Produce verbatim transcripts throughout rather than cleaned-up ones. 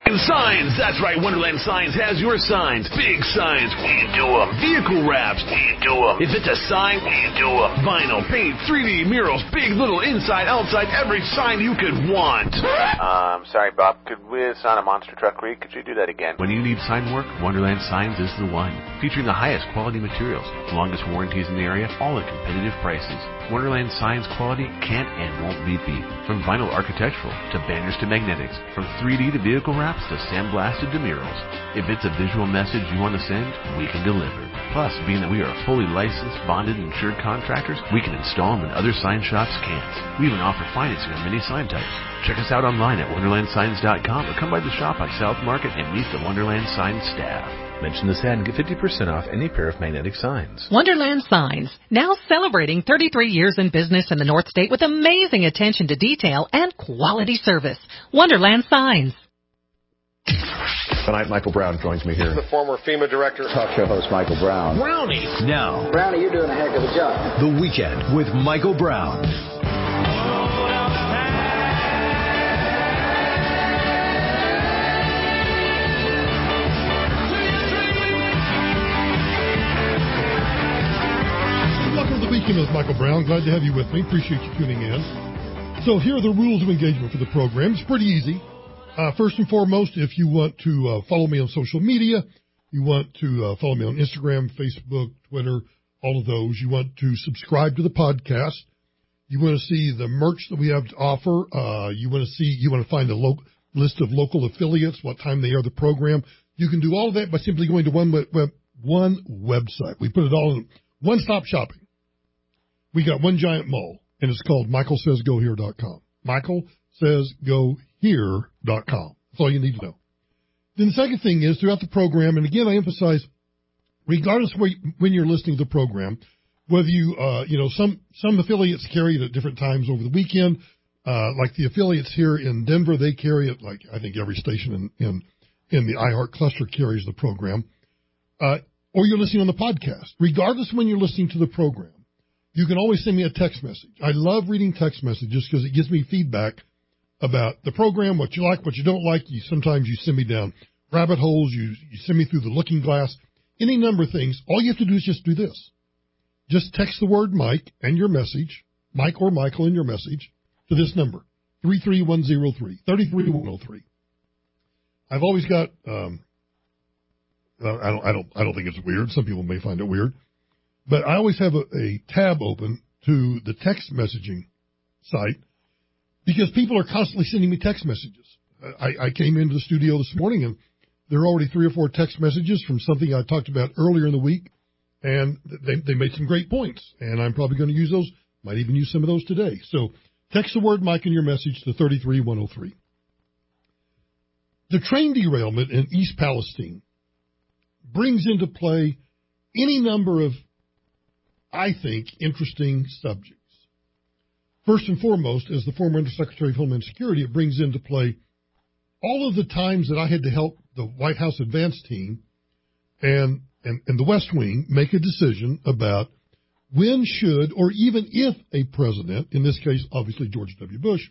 Signs. That's right. Wonderland Signs has your signs. Big signs. We do them. Vehicle wraps. We do them. If it's a sign, we do them. Vinyl, paint, three D murals, big, little, inside, outside, every sign you could want. Um, sorry, Bob. Could we sign a monster truck read? Could you do that again? When you need sign work, Wonderland Signs is the one. Featuring the highest quality materials, longest warranties in the area, all at competitive prices. Wonderland Signs quality can't and won't be beat. From vinyl architectural to banners to magnetics, from three D to vehicle wraps to sandblasted to murals. If it's a visual message you want to send, we can deliver. Plus, being that we are fully licensed, bonded, and insured contractors, we can install them when other sign shops can't. We even offer financing on many sign types. Check us out online at wonderland signs dot com or come by the shop on South Market and meet the Wonderland Signs staff. Mention this ad and get fifty percent off any pair of magnetic signs. Wonderland Signs, now celebrating thirty-three years in business in the North State with amazing attention to detail and quality service. Wonderland Signs. Tonight, Michael Brown joins me here. The former FEMA director. Talk show host Michael Brown. Brownie. Now. Brownie, you're doing a heck of a job. The Weekend with Michael Brown. Welcome to The Weekend with Michael Brown. Glad to have you with me. Appreciate you tuning in. So here are the rules of engagement for the program. It's pretty easy. Uh, first and foremost, if you want to uh, follow me on social media, you want to uh, follow me on Instagram, Facebook, Twitter, all of those. You want to subscribe to the podcast. You want to see the merch that we have to offer. Uh, you want to see, you want to find a lo- list of local affiliates, what time they air the program. You can do all of that by simply going to one web, web one website. We put it all in one-stop shopping. We got one giant mole, and it's called michael says go here dot com. michael says go here dot com. That's all you need to know. Then the second thing is, throughout the program, and again, I emphasize, regardless of where you, when you're listening to the program, whether you, uh, you know, some, some affiliates carry it at different times over the weekend, uh, like the affiliates here in Denver, they carry it, like I think every station in, in, in the iHeart cluster carries the program, uh, or you're listening on the podcast. Regardless of when you're listening to the program, you can always send me a text message. I love reading text messages because it gives me feedback about the program, what you like, what you don't like. You sometimes you send me down rabbit holes. You, you send me through the looking glass, any number of things. All you have to do is just do this. Just text the word Mike and your message, Mike or Michael and your message, to this number, three three one zero three, three three one zero three. I've always got, um, I don't, I don't, I don't think it's weird. Some people may find it weird, but I always have a, a tab open to the text messaging site, because people are constantly sending me text messages. I, I came into the studio this morning, and there are already three or four text messages from something I talked about earlier in the week, and they, they made some great points, and I'm probably going to use those, might even use some of those today. So text the word Mike in your message to three three one zero three. The train derailment in East Palestine brings into play any number of, I think, interesting subjects. First and foremost, as the former Undersecretary of Homeland Security, it brings into play all of the times that I had to help the White House advance team and, and, and the West Wing make a decision about when should, or even if a president, in this case, obviously George W. Bush,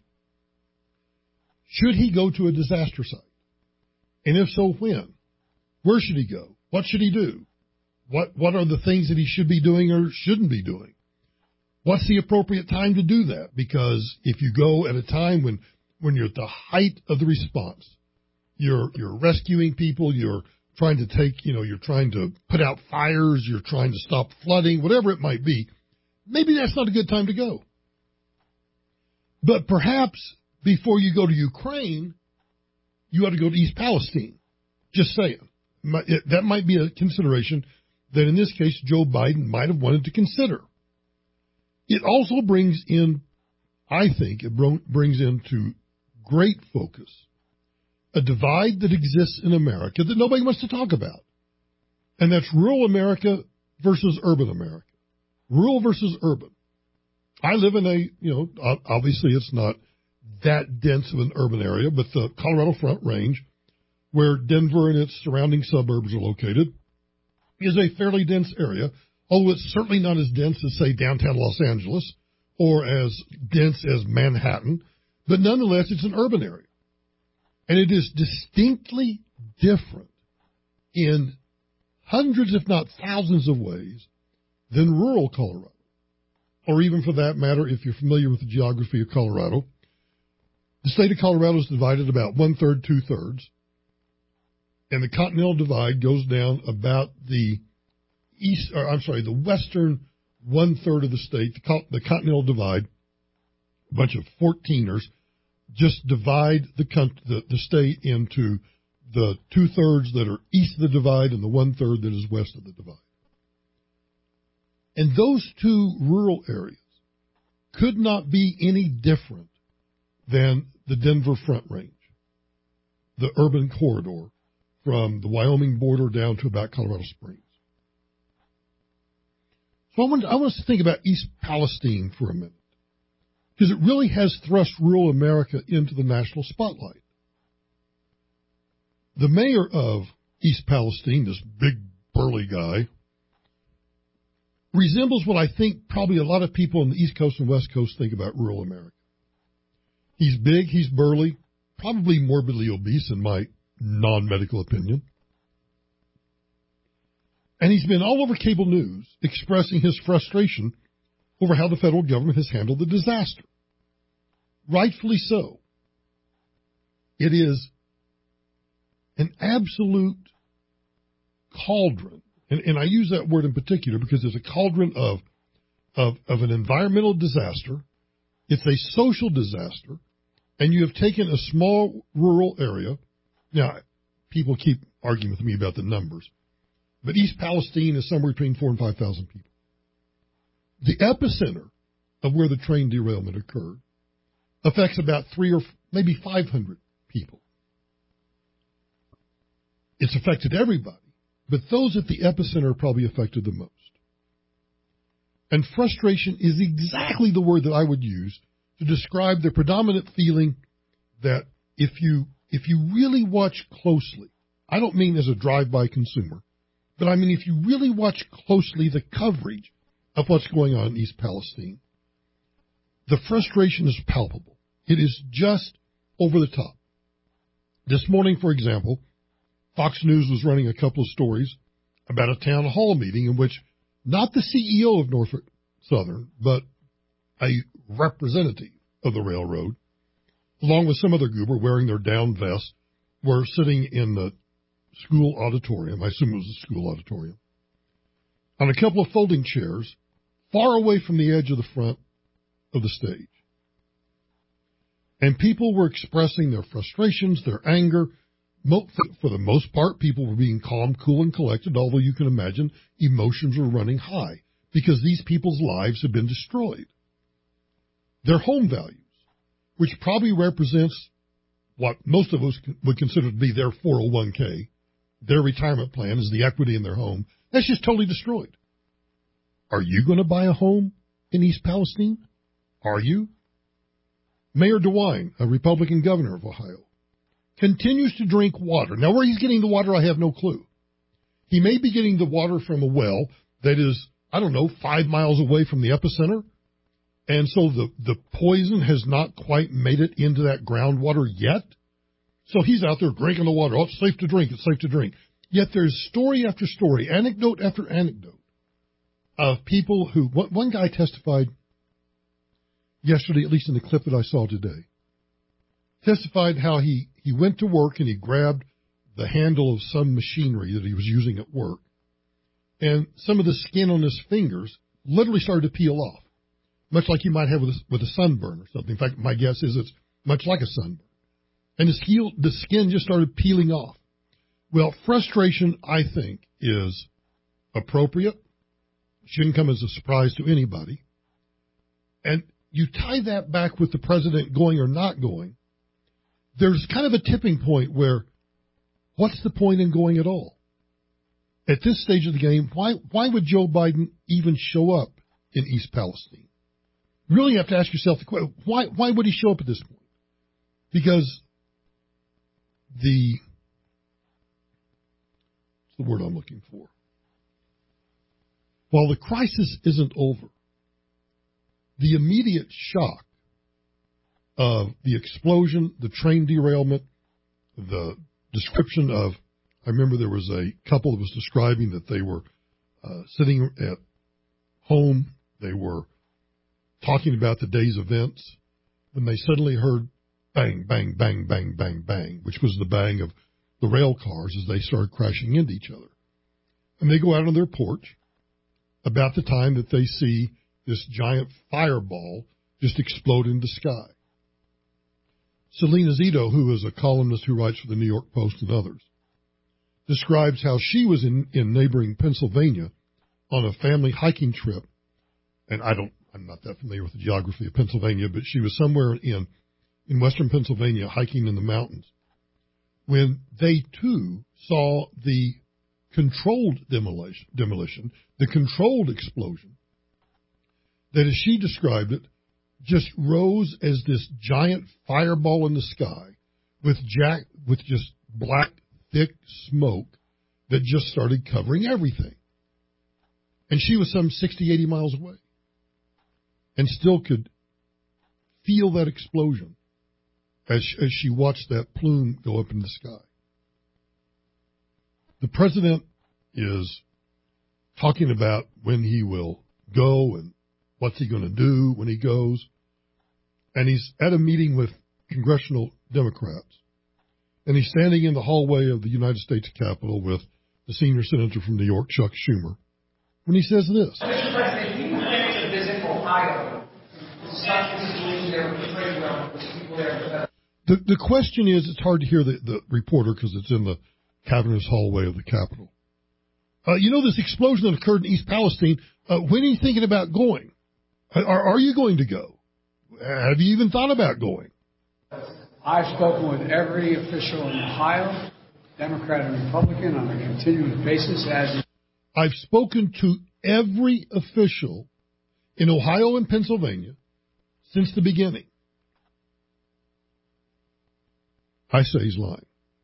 should he go to a disaster site? And if so, when? Where should he go? What should he do? What, what are the things that he should be doing or shouldn't be doing? What's the appropriate time to do that? Because if you go at a time when, when you're at the height of the response, you're, you're rescuing people, you're trying to take, you know, you're trying to put out fires, you're trying to stop flooding, whatever it might be, maybe that's not a good time to go. But perhaps before you go to Ukraine, you ought to go to East Palestine. Just saying. That might be a consideration that in this case Joe Biden might have wanted to consider. It also brings in, I think, it brings into great focus a divide that exists in America that nobody wants to talk about. And that's rural America versus urban America. Rural versus urban. I live in a, you know, obviously it's not that dense of an urban area, but the Colorado Front Range, where Denver and its surrounding suburbs are located, is a fairly dense area, although it's certainly not as dense as, say, downtown Los Angeles or as dense as Manhattan, but nonetheless, it's an urban area. And it is distinctly different in hundreds, if not thousands of ways than rural Colorado. Or even for that matter, if you're familiar with the geography of Colorado, the state of Colorado is divided about one-third, two-thirds. And the Continental Divide goes down about the east, or I'm sorry, the western one-third of the state, the, the Continental Divide, a bunch of fourteeners, just divide the, the, the state into the two-thirds that are east of the divide and the one-third that is west of the divide. And those two rural areas could not be any different than the Denver Front Range, the urban corridor from the Wyoming border down to about Colorado Springs. So I want, I want us to think about East Palestine for a minute, because it really has thrust rural America into the national spotlight. The mayor of East Palestine, this big, burly guy, resembles what I think probably a lot of people on the East Coast and West Coast think about rural America. He's big, he's burly, probably morbidly obese in my non-medical opinion. And he's been all over cable news expressing his frustration over how the federal government has handled the disaster. Rightfully so. It is an absolute cauldron. And, and I use that word in particular because it's a cauldron of, of, of an environmental disaster. It's a social disaster. And you have taken a small rural area. Now, people keep arguing with me about the numbers, but East Palestine is somewhere between four and five thousand people. The epicenter of where the train derailment occurred affects about three or maybe five hundred people. It's affected everybody, but those at the epicenter are probably affected the most. And frustration is exactly the word that I would use to describe the predominant feeling that if you if you really watch closely, I don't mean as a drive-by consumer, but I mean if you really watch closely the coverage of what's going on in East Palestine, the frustration is palpable. It is just over the top. This morning, for example, Fox News was running a couple of stories about a town hall meeting in which not the C E O of Norfolk Southern, but a representative of the railroad, along with some other goober wearing their down vests, were sitting in the school auditorium. I assume it was a school auditorium, on a couple of folding chairs, far away from the edge of the front of the stage. And people were expressing their frustrations, their anger. For the most part, people were being calm, cool, and collected, although you can imagine emotions were running high because these people's lives have been destroyed. Their home values, which probably represents what most of us would consider to be their four oh one k, their retirement plan is the equity in their home, that's just totally destroyed. Are you going to buy a home in East Palestine? Are you? Mayor DeWine, a Republican governor of Ohio, continues to drink water. Now, where he's getting the water, I have no clue. He may be getting the water from a well that is, I don't know, five miles away from the epicenter. And so the, the poison has not quite made it into that groundwater yet. So he's out there drinking the water. Oh, it's safe to drink. It's safe to drink. Yet there's story after story, anecdote after anecdote of people who, one, one guy testified yesterday, at least in the clip that I saw today, testified how he, he went to work and he grabbed the handle of some machinery that he was using at work, and some of the skin on his fingers literally started to peel off, much like you might have with a, with a sunburn or something. In fact, my guess is it's much like a sunburn. And his heel, the skin just started peeling off. Well, frustration, I think, is appropriate. Shouldn't come as a surprise to anybody. And you tie that back with the president going or not going, there's kind of a tipping point where what's the point in going at all? At this stage of the game, why why would Joe Biden even show up in East Palestine? You really have to ask yourself the question, why why would he show up at this point? Because the what's the word I'm looking for? While the crisis isn't over, the immediate shock of the explosion, the train derailment, the description of, I remember there was a couple that was describing that they were uh, sitting at home, they were talking about the day's events, when they suddenly heard bang, bang, bang, bang, bang, bang, which was the bang of the rail cars as they started crashing into each other. And they go out on their porch about the time that they see this giant fireball just explode in the sky. Selena Zito, who is a columnist who writes for the New York Post and others, describes how she was in, in neighboring Pennsylvania on a family hiking trip. And I don't, I'm not that familiar with the geography of Pennsylvania, but she was somewhere in, in western Pennsylvania hiking in the mountains when they too saw the controlled demolition, demolition, the controlled explosion that, as she described it, just rose as this giant fireball in the sky with jack, with just black, thick smoke that just started covering everything. And she was some sixty, eighty miles away and still could feel that explosion as, as she watched that plume go up in the sky. The president is talking about when he will go and what's he going to do when he goes. And he's at a meeting with congressional Democrats. And he's standing in the hallway of the United States Capitol with the senior senator from New York, Chuck Schumer, when he says this. Mister President, if you plan to visit Ohio, such a situation there with the trade well, with people there. The, the question is, it's hard to hear the, the reporter because it's in the cavernous hallway of the Capitol. Uh, you know, this explosion that occurred in East Palestine, uh, when are you thinking about going? Are, are you going to go? Have you even thought about going? I've spoken with every official in Ohio, Democrat and Republican, on a continuous basis. As I've spoken to every official in Ohio and Pennsylvania since the beginning. I say he's lying.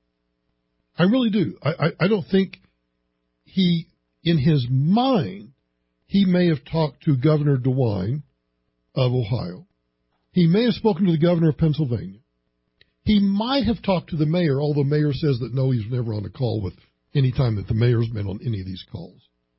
I really do. I, I, I don't think he, in his mind, he may have talked to Governor DeWine of Ohio. He may have spoken to the governor of Pennsylvania. He might have talked to the mayor, although the mayor says that no, he's never on a call with any time that the mayor's been on any of these calls.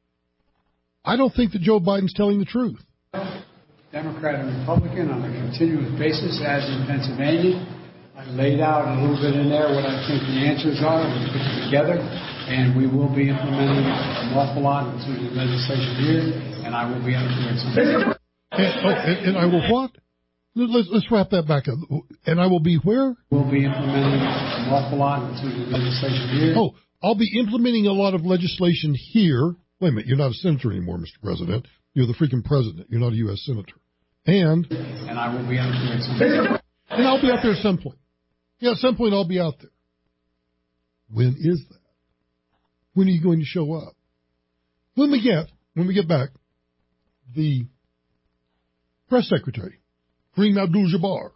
I don't think that Joe Biden's telling the truth. Democrat and Republican on a continuous basis, as in Pennsylvania. I laid out a little bit in there what I think the answers are. We put them together, and we will be implementing an awful lot into the legislation here, and I will be implementing some. And, oh, and, and I will what? Let's, let's wrap that back up. And I will be where? We'll be implementing an awful lot into the legislation here. Oh, I'll be implementing a lot of legislation here. Wait a minute, you're not a senator anymore, Mister President. You're the freaking president. You're not a U S senator. And? And I will be implementing some. And I'll be out there at some point. Yeah, at some point I'll be out there. When is that? When are you going to show up? When we get, when we get back, the press secretary, Kareem Abdul-Jabbar,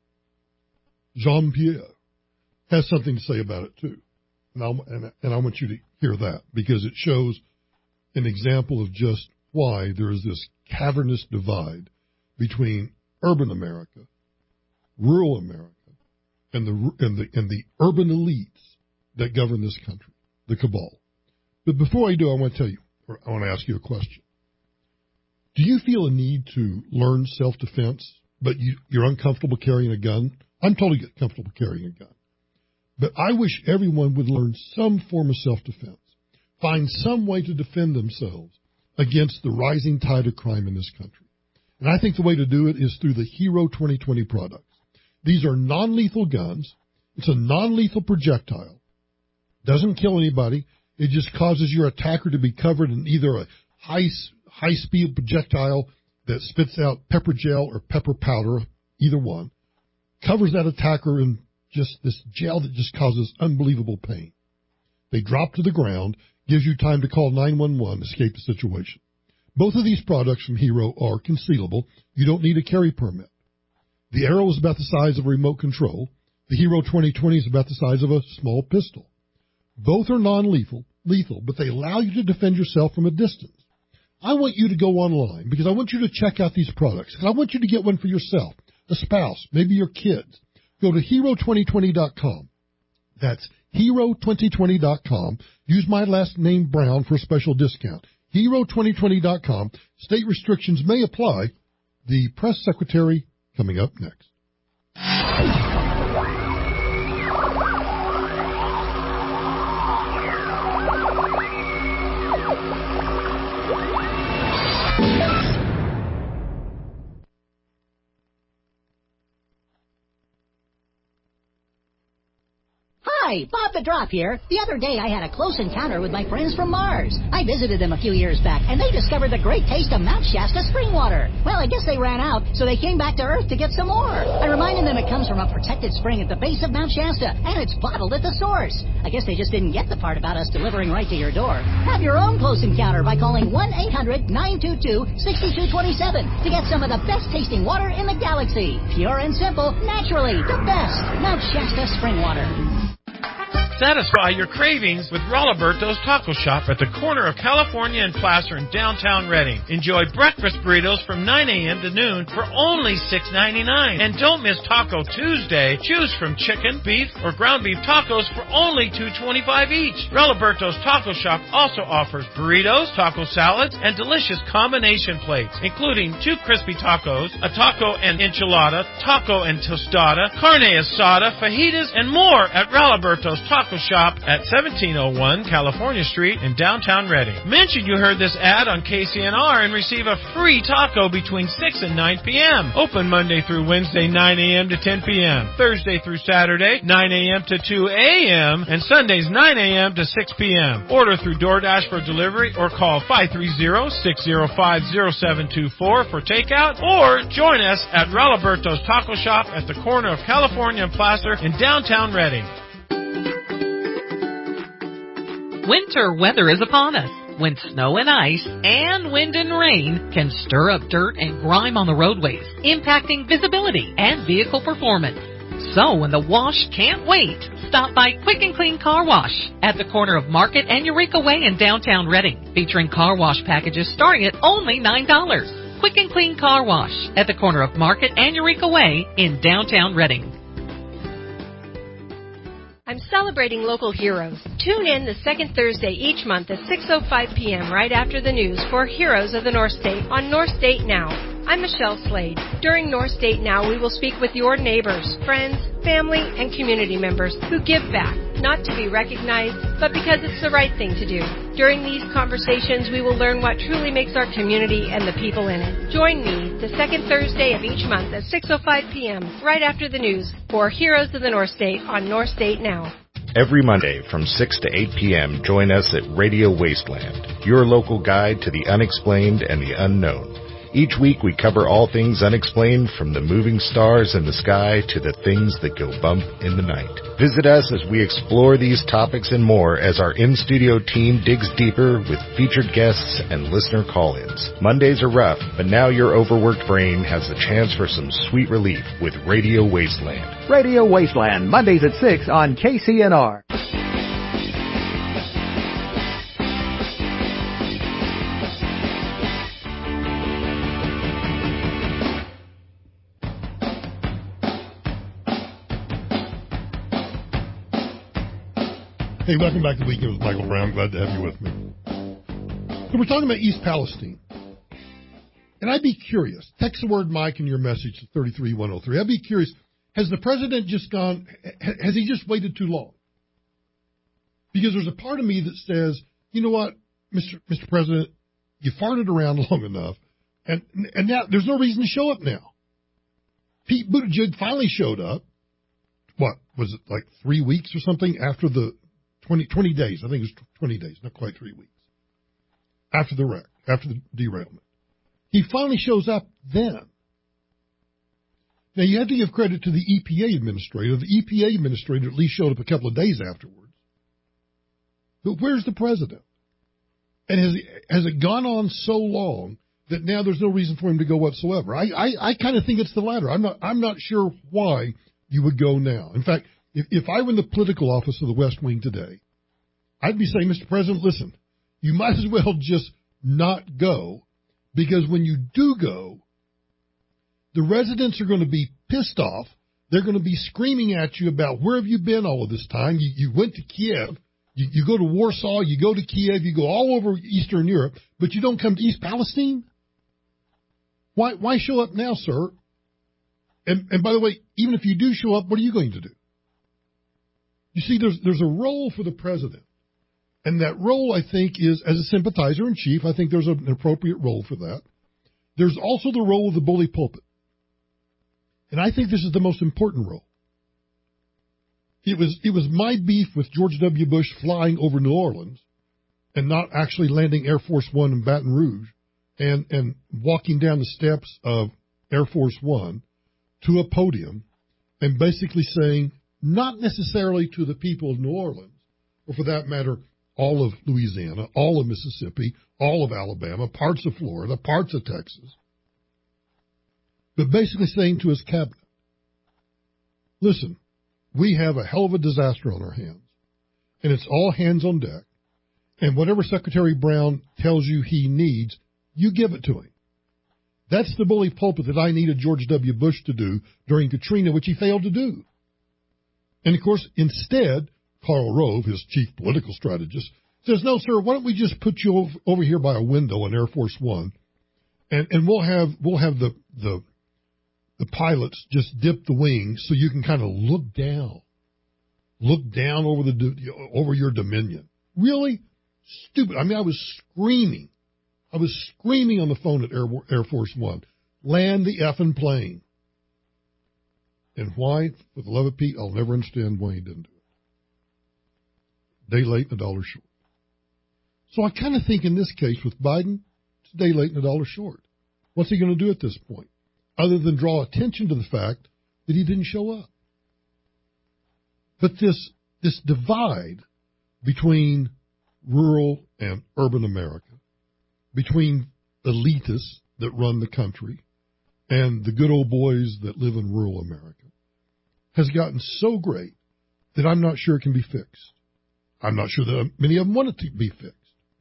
Jean-Pierre, has something to say about it too. And, I'll, and, and I want you to hear that because it shows an example of just why there is this cavernous divide between urban America, rural America, and the and the and the urban elites that govern this country, the cabal. But before I do, I want to tell you, or I want to ask you a question. Do you feel a need to learn self-defense, but you, you're uncomfortable carrying a gun? I'm totally comfortable carrying a gun. But I wish everyone would learn some form of self-defense, find some way to defend themselves against the rising tide of crime in this country. And I think the way to do it is through the Hero twenty twenty products. These are non-lethal guns. It's a non-lethal projectile. Doesn't kill anybody. It just causes your attacker to be covered in either a high, high-speed projectile that spits out pepper gel or pepper powder, either one, covers that attacker in just this gel that just causes unbelievable pain. They drop to the ground, gives you time to call nine one one, escape the situation. Both of these products from Hero are concealable. You don't need a carry permit. The Arrow is about the size of a remote control. The Hero twenty twenty is about the size of a small pistol. Both are non-lethal, lethal, but they allow you to defend yourself from a distance. I want you to go online because I want you to check out these products. I want you to get one for yourself, a spouse, maybe your kids. Go to hero twenty twenty dot com. That's hero twenty twenty dot com. Use my last name, Brown, for a special discount. hero twenty twenty dot com. State restrictions may apply. The press secretary coming up next. Hi, Bob the Drop here. The other day I had a close encounter with my friends from Mars. I visited them a few years back, and they discovered the great taste of Mount Shasta spring water. Well, I guess they ran out, so they came back to Earth to get some more. I reminded them it comes from a protected spring at the base of Mount Shasta, and it's bottled at the source. I guess they just didn't get the part about us delivering right to your door. Have your own close encounter by calling one eight hundred nine two two six two two seven to get some of the best tasting water in the galaxy. Pure and simple, naturally, the best. Mount Shasta spring water. Satisfy your cravings with Rolliberto's Taco Shop at the corner of California and Placer in downtown Redding. Enjoy breakfast burritos from nine a.m. to noon for only six ninety-nine. And don't miss Taco Tuesday. Choose from chicken, beef, or ground beef tacos for only two twenty-five each. Rolliberto's Taco Shop also offers burritos, taco salads, and delicious combination plates, including two crispy tacos, a taco and enchilada, taco and tostada, carne asada, fajitas, and more at Rolliberto's Taco Shop at seventeen oh one California Street in downtown Redding. Mention you heard this ad on K C N R and receive a free taco between six and nine p.m. Open Monday through Wednesday, nine a.m. to ten p.m. Thursday through Saturday, nine a.m. to two a.m. and Sundays, nine a.m. to six p.m. Order through DoorDash for delivery or call five three zero, six zero five, zero seven two four for takeout, or join us at Rolliberto's Taco Shop at the corner of California and Placer in downtown Redding. Winter weather is upon us, when snow and ice and wind and rain can stir up dirt and grime on the roadways, impacting visibility and vehicle performance. So when the wash can't wait, stop by Quick and Clean Car Wash at the corner of Market and Eureka Way in downtown Redding, featuring car wash packages starting at only nine dollars. Quick and Clean Car Wash at the corner of Market and Eureka Way in downtown Redding. I'm celebrating local heroes. Tune in the second Thursday each month at six oh five p.m. right after the news for Heroes of the North State on North State Now. I'm Michelle Slade. During North State Now, we will speak with your neighbors, friends, family, and community members who give back, not to be recognized, but because it's the right thing to do. During these conversations, we will learn what truly makes our community and the people in it. Join me the second Thursday of each month at six oh five p.m. right after the news for Heroes of the North State on North State Now. Every Monday from six to eight p.m., join us at Radio Wasteland, your local guide to the unexplained and the unknown. Each week we cover all things unexplained, from the moving stars in the sky to the things that go bump in the night. Visit us as we explore these topics and more as our in-studio team digs deeper with featured guests and listener call-ins. Mondays are rough, but now your overworked brain has the chance for some sweet relief with Radio Wasteland. Radio Wasteland, Mondays at six on K C N R. Hey, welcome back to Weekend with Michael Brown. Glad to have you with me. So we're talking about East Palestine. And I'd be curious. Text the word Mike in your message to thirty-three one oh three. I'd be curious. Has the president just gone, has he just waited too long? Because there's a part of me that says, you know what, Mister Mister President, you farted around long enough, and and now there's no reason to show up now. Pete Buttigieg finally showed up. What, was it like three weeks or something after the twenty, twenty days? I think it was twenty days, not quite three weeks. After the wreck, after the derailment. He finally shows up then. Now, you have to give credit to the E P A administrator. The E P A administrator at least showed up a couple of days afterwards. But where's the president? And has, has it gone on so long that now there's no reason for him to go whatsoever? I, I, I kind of think it's the latter. I'm not, I'm not sure why you would go now. In fact, if, if I were in the political office of the West Wing today, I'd be saying, Mister President, listen, you might as well just not go, because when you do go, the residents are going to be pissed off. They're going to be screaming at you about where have you been all of this time. You, you went to Kiev. You, you go to Warsaw. You go to Kiev. You go all over Eastern Europe, but you don't come to East Palestine? Why, why show up now, sir? And, and by the way, even if you do show up, what are you going to do? You see, there's, there's a role for the president. And that role, I think, is as a sympathizer in chief. I think there's an appropriate role for that. There's also the role of the bully pulpit. And I think this is the most important role. It was, it was my beef with George W. Bush flying over New Orleans and not actually landing Air Force One in Baton Rouge and, and walking down the steps of Air Force One to a podium and basically saying, not necessarily to the people of New Orleans, or for that matter, all of Louisiana, all of Mississippi, all of Alabama, parts of Florida, parts of Texas, but basically saying to his cabinet, listen, we have a hell of a disaster on our hands, and it's all hands on deck, and whatever Secretary Brown tells you he needs, you give it to him. That's the bully pulpit that I needed George W. Bush to do during Katrina, which he failed to do. And, of course, instead, Karl Rove, his chief political strategist, says, no, sir, why don't we just put you over here by a window on Air Force One, and, and we'll have we'll have the, the the pilots just dip the wings so you can kind of look down, look down over the over your dominion. Really? Stupid. I mean, I was screaming. I was screaming on the phone at Air, Air Force One, land the effing plane. And why? For the love of Pete, I'll never understand why he didn't do it. Day late and a dollar short. So I kind of think in this case with Biden, it's a day late and a dollar short. What's he going to do at this point? Other than draw attention to the fact that he didn't show up. But this, this divide between rural and urban America, between elitists that run the country and the good old boys that live in rural America, has gotten so great that I'm not sure it can be fixed. I'm not sure that many of them want it to be fixed.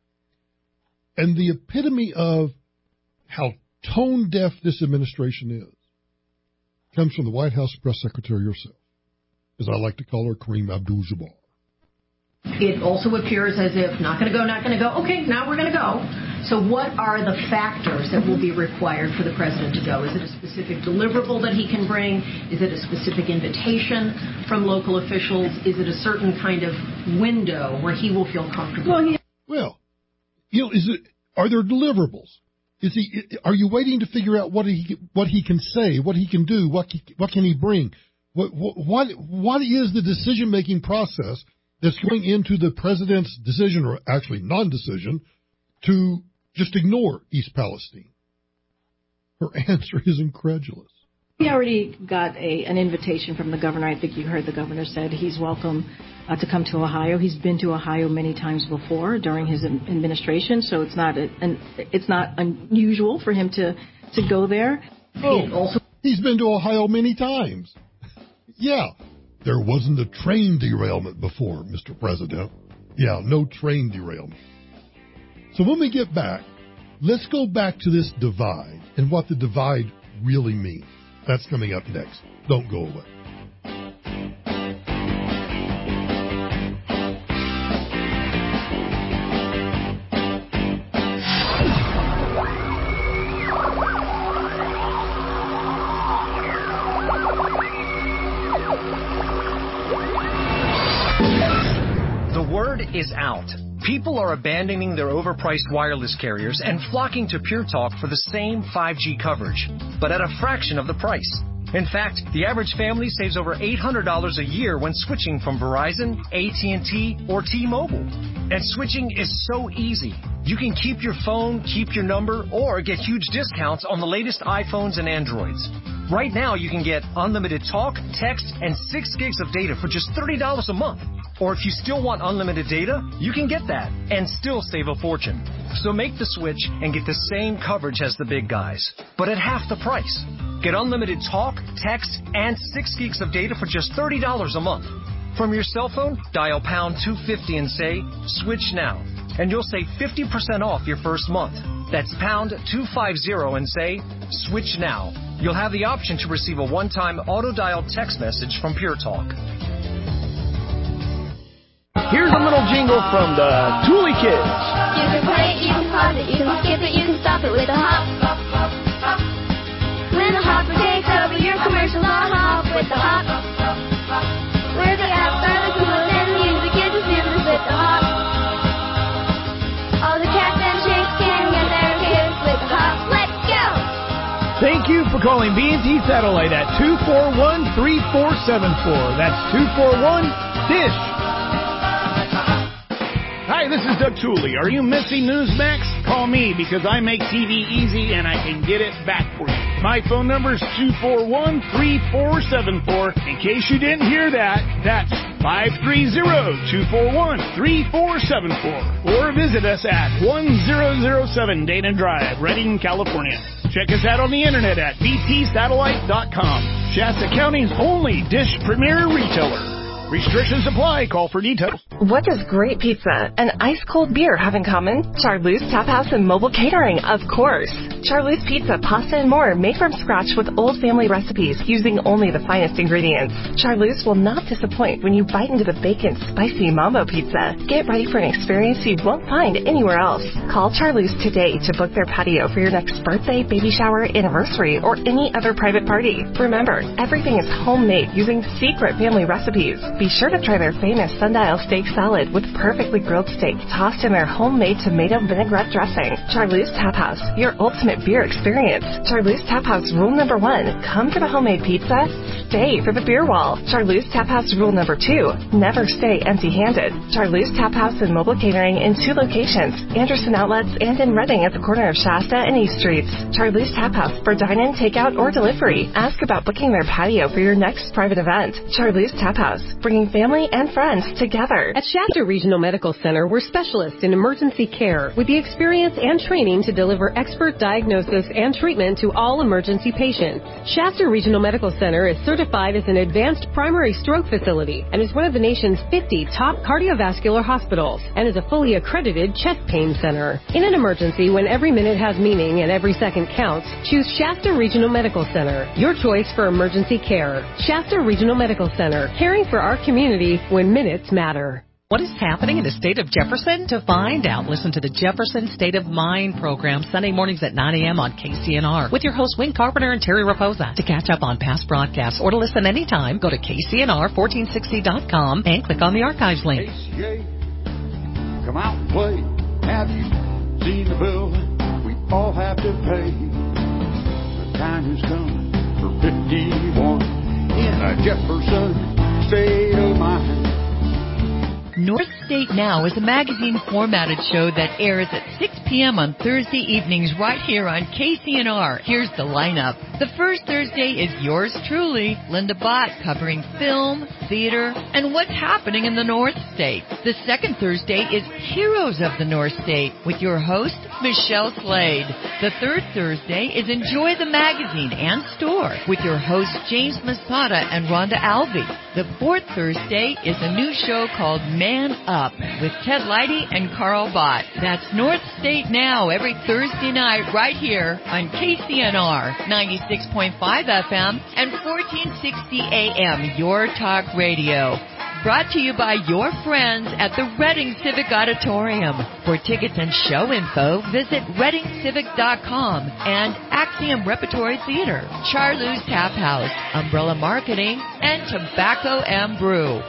And the epitome of how tone deaf this administration is comes from the White House press secretary herself, as I like to call her, Kareem Abdul-Jabbar. It also appears as if not going to go, not going to go. Okay, now we're going to go. So what are the factors that will be required for the president to go? Is it a specific deliverable that he can bring? Is it a specific invitation from local officials? Is it a certain kind of window where he will feel comfortable? Well, he- well you know, is it? Are there deliverables? Is he? Are you waiting to figure out what he what he can say, what he can do, what he, what can he bring? What what what is the decision making process that's going into the president's decision, or actually non-decision, to just ignore East Palestine? Her answer is incredulous. He already got a, an invitation from the governor. I think you heard the governor said he's welcome uh, to come to Ohio. He's been to Ohio many times before during his administration, so it's not a, an, it's not unusual for him to, to go there. Oh, also, he's been to Ohio many times. Yeah. There wasn't a train derailment before, Mister President. Yeah, no train derailment. So when we get back, let's go back to this divide and what the divide really means. That's coming up next. Don't go away. Is out. People are abandoning their overpriced wireless carriers and flocking to Pure Talk for the same five G coverage, but at a fraction of the price. In fact, the average family saves over eight hundred dollars a year when switching from Verizon, A T and T, or T-Mobile. And switching is so easy. You can keep your phone, keep your number, or get huge discounts on the latest iPhones and Androids. Right now, you can get unlimited talk, text, and six gigs of data for just thirty dollars a month. Or if you still want unlimited data, you can get that and still save a fortune. So make the switch and get the same coverage as the big guys, but at half the price. Get unlimited talk, text, and six gigs of data for just thirty dollars a month. From your cell phone, dial pound two fifty and say, switch now. And you'll save fifty percent off your first month. That's pound two fifty and say, switch now. You'll have the option to receive a one-time auto-dial text message from Pure Talk. Here's a little jingle from the Thule Kids. You can play it, you can pause it, you can skip it, you can stop it with a hop. When the hopper takes over your commercials, I'll hop with the hop. Where the apps are the coolest and the music is the simplest with the hop. All the cats and chicks can get their kicks with the hop. Let's go! Thank you for calling B and T Satellite at two four one, three four seven four. That's two four one, DISH. Hi, this is Doug Tooley. Are you missing Newsmax? Call me because I make T V easy and I can get it back for you. My phone number is two four one, three four seven four. In case you didn't hear that, that's five three zero, two four one, three four seven four. Or visit us at one thousand seven Dana Drive, Redding, California. Check us out on the internet at b t satellite dot com. Shasta County's only Dish Premier retailer. Restrictions apply. Call for details. What does great pizza and ice-cold beer have in common? Charlie's Tap House and Mobile Catering, of course. Charlie's Pizza, pasta, and more made from scratch with old family recipes using only the finest ingredients. Charlie's will not disappoint when you bite into the bacon spicy mambo pizza. Get ready for an experience you won't find anywhere else. Call Charlie's today to book their patio for your next birthday, baby shower, anniversary, or any other private party. Remember, everything is homemade using secret family recipes. Be sure to try their famous sundial steak salad with perfectly grilled steak tossed in their homemade tomato vinaigrette dressing. Charlie's Tap House, your ultimate beer experience. Charlie's Tap House rule number one, come for the homemade pizza, stay for the beer wall. Charlie's Tap House rule number two, never stay empty-handed. Charlie's Tap House and Mobile Catering in two locations, Anderson Outlets and in Redding at the corner of Shasta and East Streets. Charlie's Tap House for dine-in, takeout, or delivery. Ask about booking their patio for your next private event. Charlie's Tap House, bringing family and friends together. At Shasta Regional Medical Center, we're specialists in emergency care with the experience and training to deliver expert diagnosis and treatment to all emergency patients. Shasta Regional Medical Center is certified as an advanced primary stroke facility and is one of the nation's fifty top cardiovascular hospitals and is a fully accredited chest pain center. In an emergency, when every minute has meaning and every second counts, choose Shasta Regional Medical Center, your choice for emergency care. Shasta Regional Medical Center, caring for our community when minutes matter. What is happening in the state of Jefferson? To find out, listen to the Jefferson State of Mind program Sunday mornings at nine a.m. on K C N R with your hosts Wayne Carpenter and Terry Raposa. To catch up on past broadcasts or to listen anytime, go to K C N R fourteen sixty dot com and click on the archives link. K C A, come out and play. Have you seen the bill we all have to pay? The time has come for fifty-one in a Jefferson State of Mind. North State Now is a magazine-formatted show that airs at six p.m. on Thursday evenings right here on K C N R. Here's the lineup. The first Thursday is yours truly, Linda Bott, covering film, theater, and what's happening in the North State. The second Thursday is Heroes of the North State with your host, Michelle Slade. The third Thursday is Enjoy the Magazine and Store with your hosts, James Masada and Rhonda Alvey. The fourth Thursday is a new show called Man Up with Ted Leidy and Carl Bott. That's North State Now every Thursday night right here on K C N R ninety-six point five F M and fourteen sixty A M, Your Talk Radio. Brought to you by your friends at the Redding Civic Auditorium. For tickets and show info, visit redding civic dot com and Axiom Repertory Theater, Charlie's Tap House, Umbrella Marketing, and Tobacco and Brew.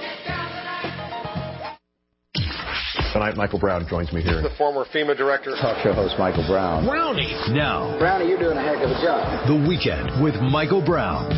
Tonight, Michael Brown joins me here. The former FEMA director. Talk show host Michael Brown. Brownie. Now. Brownie, you're doing a heck of a job. The Weekend with Michael Brown.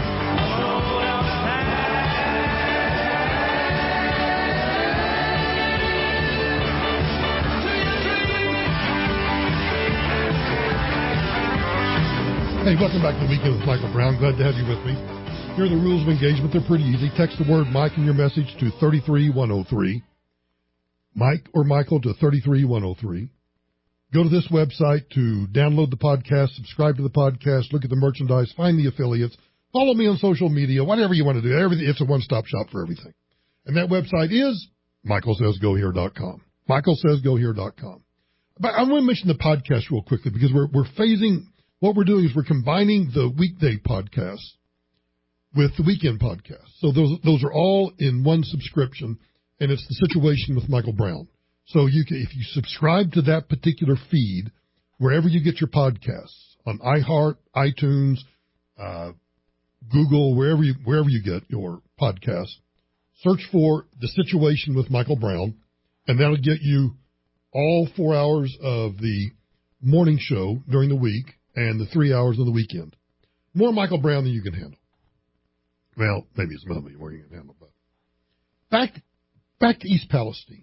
Hey, welcome back to the Weekend with Michael Brown. Glad to have you with me. Here are the rules of engagement. They're pretty easy. Text the word Mike in your message to three three one oh three. Mike or Michael to three three one oh three. Go to this website to download the podcast, subscribe to the podcast, look at the merchandise, find the affiliates, follow me on social media, whatever you want to do. Everything, it's a one-stop shop for everything. And that website is michael says go here dot com. michael says go here dot com. But I want to mention the podcast real quickly because we're we're phasing. what we're doing is we're combining the weekday podcasts with the weekend podcasts. So those those are all in one subscription, and it's the Situation with Michael Brown. So you can, if you subscribe to that particular feed, wherever you get your podcasts, on iHeart, iTunes, uh, Google, wherever you wherever you get your podcasts, search for The Situation with Michael Brown, and that'll get you all four hours of the morning show during the week and the three hours of the weekend. More Michael Brown than you can handle. Well, maybe it's more than you can handle, but back back to East Palestine.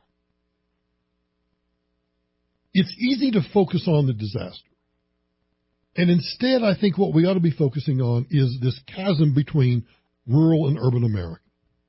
It's easy to focus on the disaster. And instead, I think what we ought to be focusing on is this chasm between rural and urban America.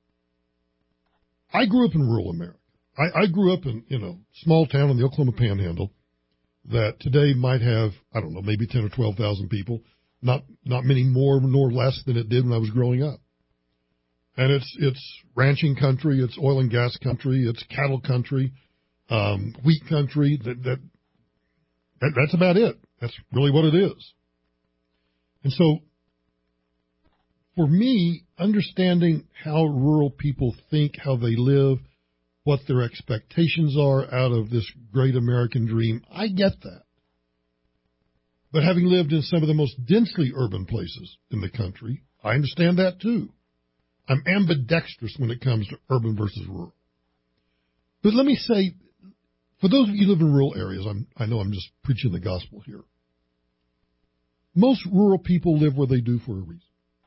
I grew up in rural America. I, I grew up in, in a small town in the Oklahoma Panhandle that today might have, I don't know, maybe ten or twelve thousand people, not not many more nor less than it did when I was growing up. And it's it's ranching country, it's oil and gas country, it's cattle country, um, wheat country. That, that that that's about it. That's really what it is. And so, for me, understanding how rural people think, how they live, what their expectations are out of this great American dream, I get that. But having lived in some of the most densely urban places in the country, I understand that too. I'm ambidextrous when it comes to urban versus rural. But let me say, for those of you who live in rural areas, I'm, I know I'm just preaching the gospel here. Most rural people live where they do for a reason.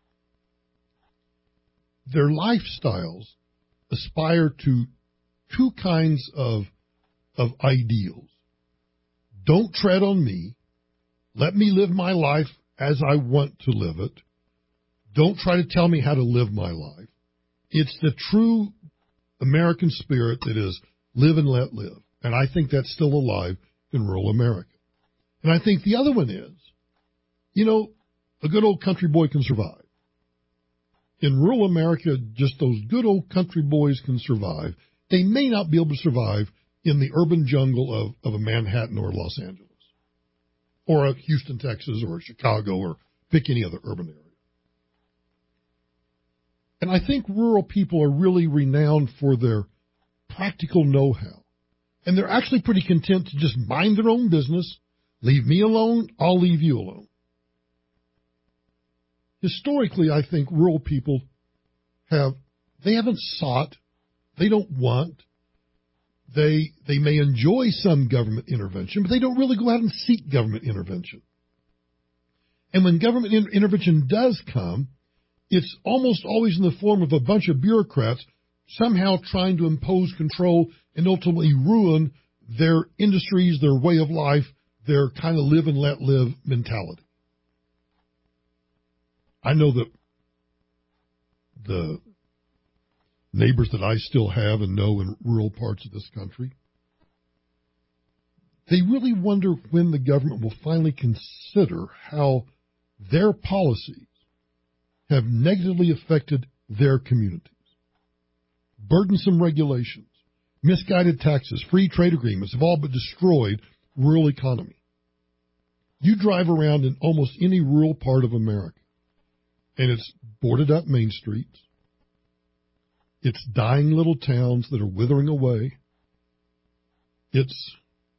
Their lifestyles aspire to two kinds of, of ideals. Don't tread on me. Let me live my life as I want to live it. Don't try to tell me how to live my life. It's the true American spirit that is live and let live. And I think that's still alive in rural America. And I think the other one is, you know, a good old country boy can survive. In rural America, just those good old country boys can survive. They may not be able to survive in the urban jungle of, of a Manhattan or Los Angeles, or a Houston, Texas, or Chicago, or pick any other urban area. And I think rural people are really renowned for their practical know-how. And they're actually pretty content to just mind their own business. Leave me alone, I'll leave you alone. Historically, I think rural people have, they haven't sought, they don't want, they they may enjoy some government intervention, but they don't really go out and seek government intervention. And when government in- intervention does come, it's almost always in the form of a bunch of bureaucrats somehow trying to impose control and ultimately ruin their industries, their way of life, their kind of live and let live mentality. I know that the neighbors that I still have and know in rural parts of this country, they really wonder when the government will finally consider how their policies have negatively affected their communities. Burdensome regulations, misguided taxes, free trade agreements have all but destroyed rural economy. You drive around in almost any rural part of America, and it's boarded up main streets. It's dying little towns that are withering away. It's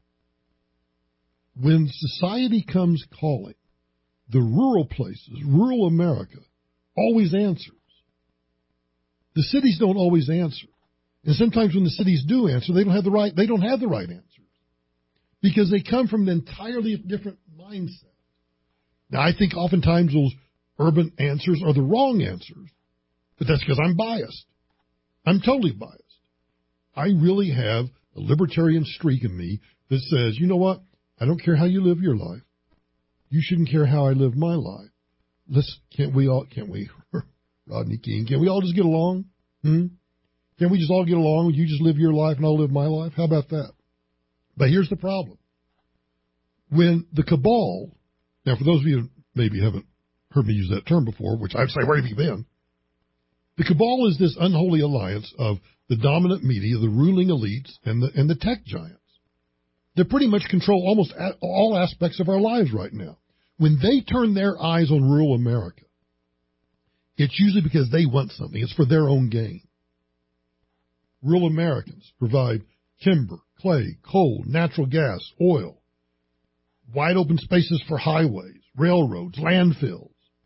when society comes calling, the rural places, rural America, always answers. The cities don't always answer. And sometimes when the cities do answer, they don't have the right, they don't have the right answers. Because they come from an entirely different mindset. Now, I think oftentimes those urban answers are the wrong answers, but that's because I'm biased. I'm totally biased. I really have a libertarian streak in me that says, you know what? I don't care how you live your life. You shouldn't care how I live my life. Let's, can't we all, can't we, Rodney King, can't we all just get along? Hmm? Can't we just all get along? You just live your life and I'll live my life? How about that? But here's the problem. When the cabal, now for those of you who maybe haven't heard me use that term before, which I'd say, where have you been? The cabal is this unholy alliance of the dominant media, the ruling elites, and the and the tech giants. They pretty much control almost all aspects of our lives right now. when they turn their eyes on rural America, it's usually because they want something. It's for their own gain. Rural Americans provide timber, clay, coal, natural gas, oil, wide open spaces for highways, railroads, landfills.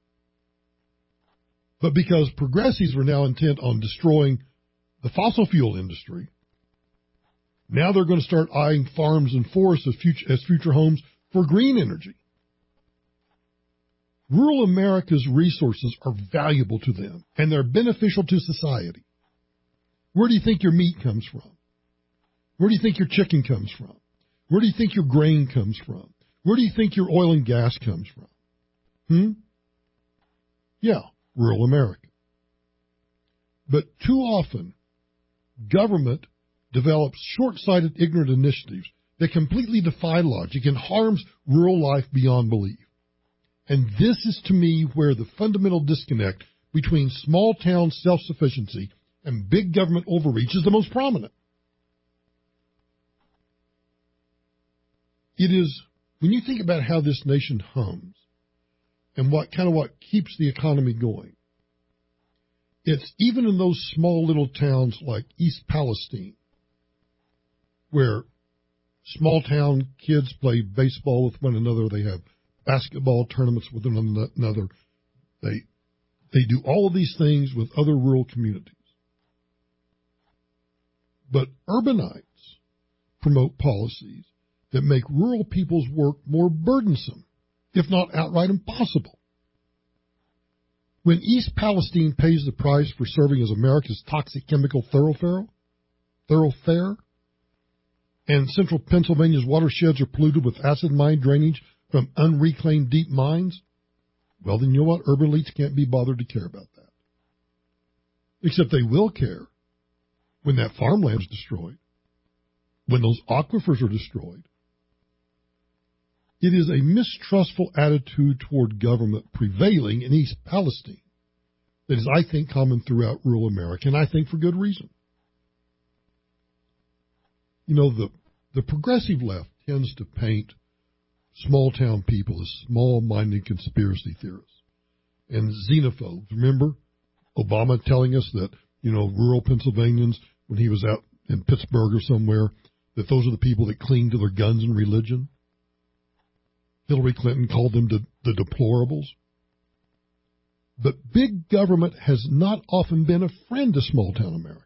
But because progressives were now intent on destroying the fossil fuel industry, now they're going to start eyeing farms and forests as future, as future homes for green energy. Rural America's resources are valuable to them, and they're beneficial to society. Where do you think your meat comes from? Where do you think your chicken comes from? Where do you think your grain comes from? Where do you think your oil and gas comes from? Hmm? Yeah, rural America. But too often, government develops short-sighted, ignorant initiatives that completely defy logic and harms rural life beyond belief. And this is, to me, where the fundamental disconnect between small-town self-sufficiency and big government overreach is the most prominent. It is, when you think about how this nation hums and what kind of what keeps the economy going, it's even in those small little towns like East Palestine, where small town kids play baseball with one another, they have basketball tournaments with one another, they they do all of these things with other rural communities. But urbanites promote policies that make rural people's work more burdensome, if not outright impossible. When East Palestine pays the price for serving as America's toxic chemical thoroughfare, thoroughfare, and central Pennsylvania's watersheds are polluted with acid mine drainage from unreclaimed deep mines, well, then you know what? Urban elites can't be bothered to care about that. Except they will care when that farmland's destroyed, when those aquifers are destroyed. It is a mistrustful attitude toward government prevailing in East Palestine that is, I think, common throughout rural America, and I think for good reason. You know, the, the progressive left tends to paint small-town people as small-minded conspiracy theorists and xenophobes. Remember Obama telling us that, you know, rural Pennsylvanians, when he was out in Pittsburgh or somewhere, that those are the people that cling to their guns and religion? Hillary Clinton called them the, the deplorables. But big government has not often been a friend to small-town America.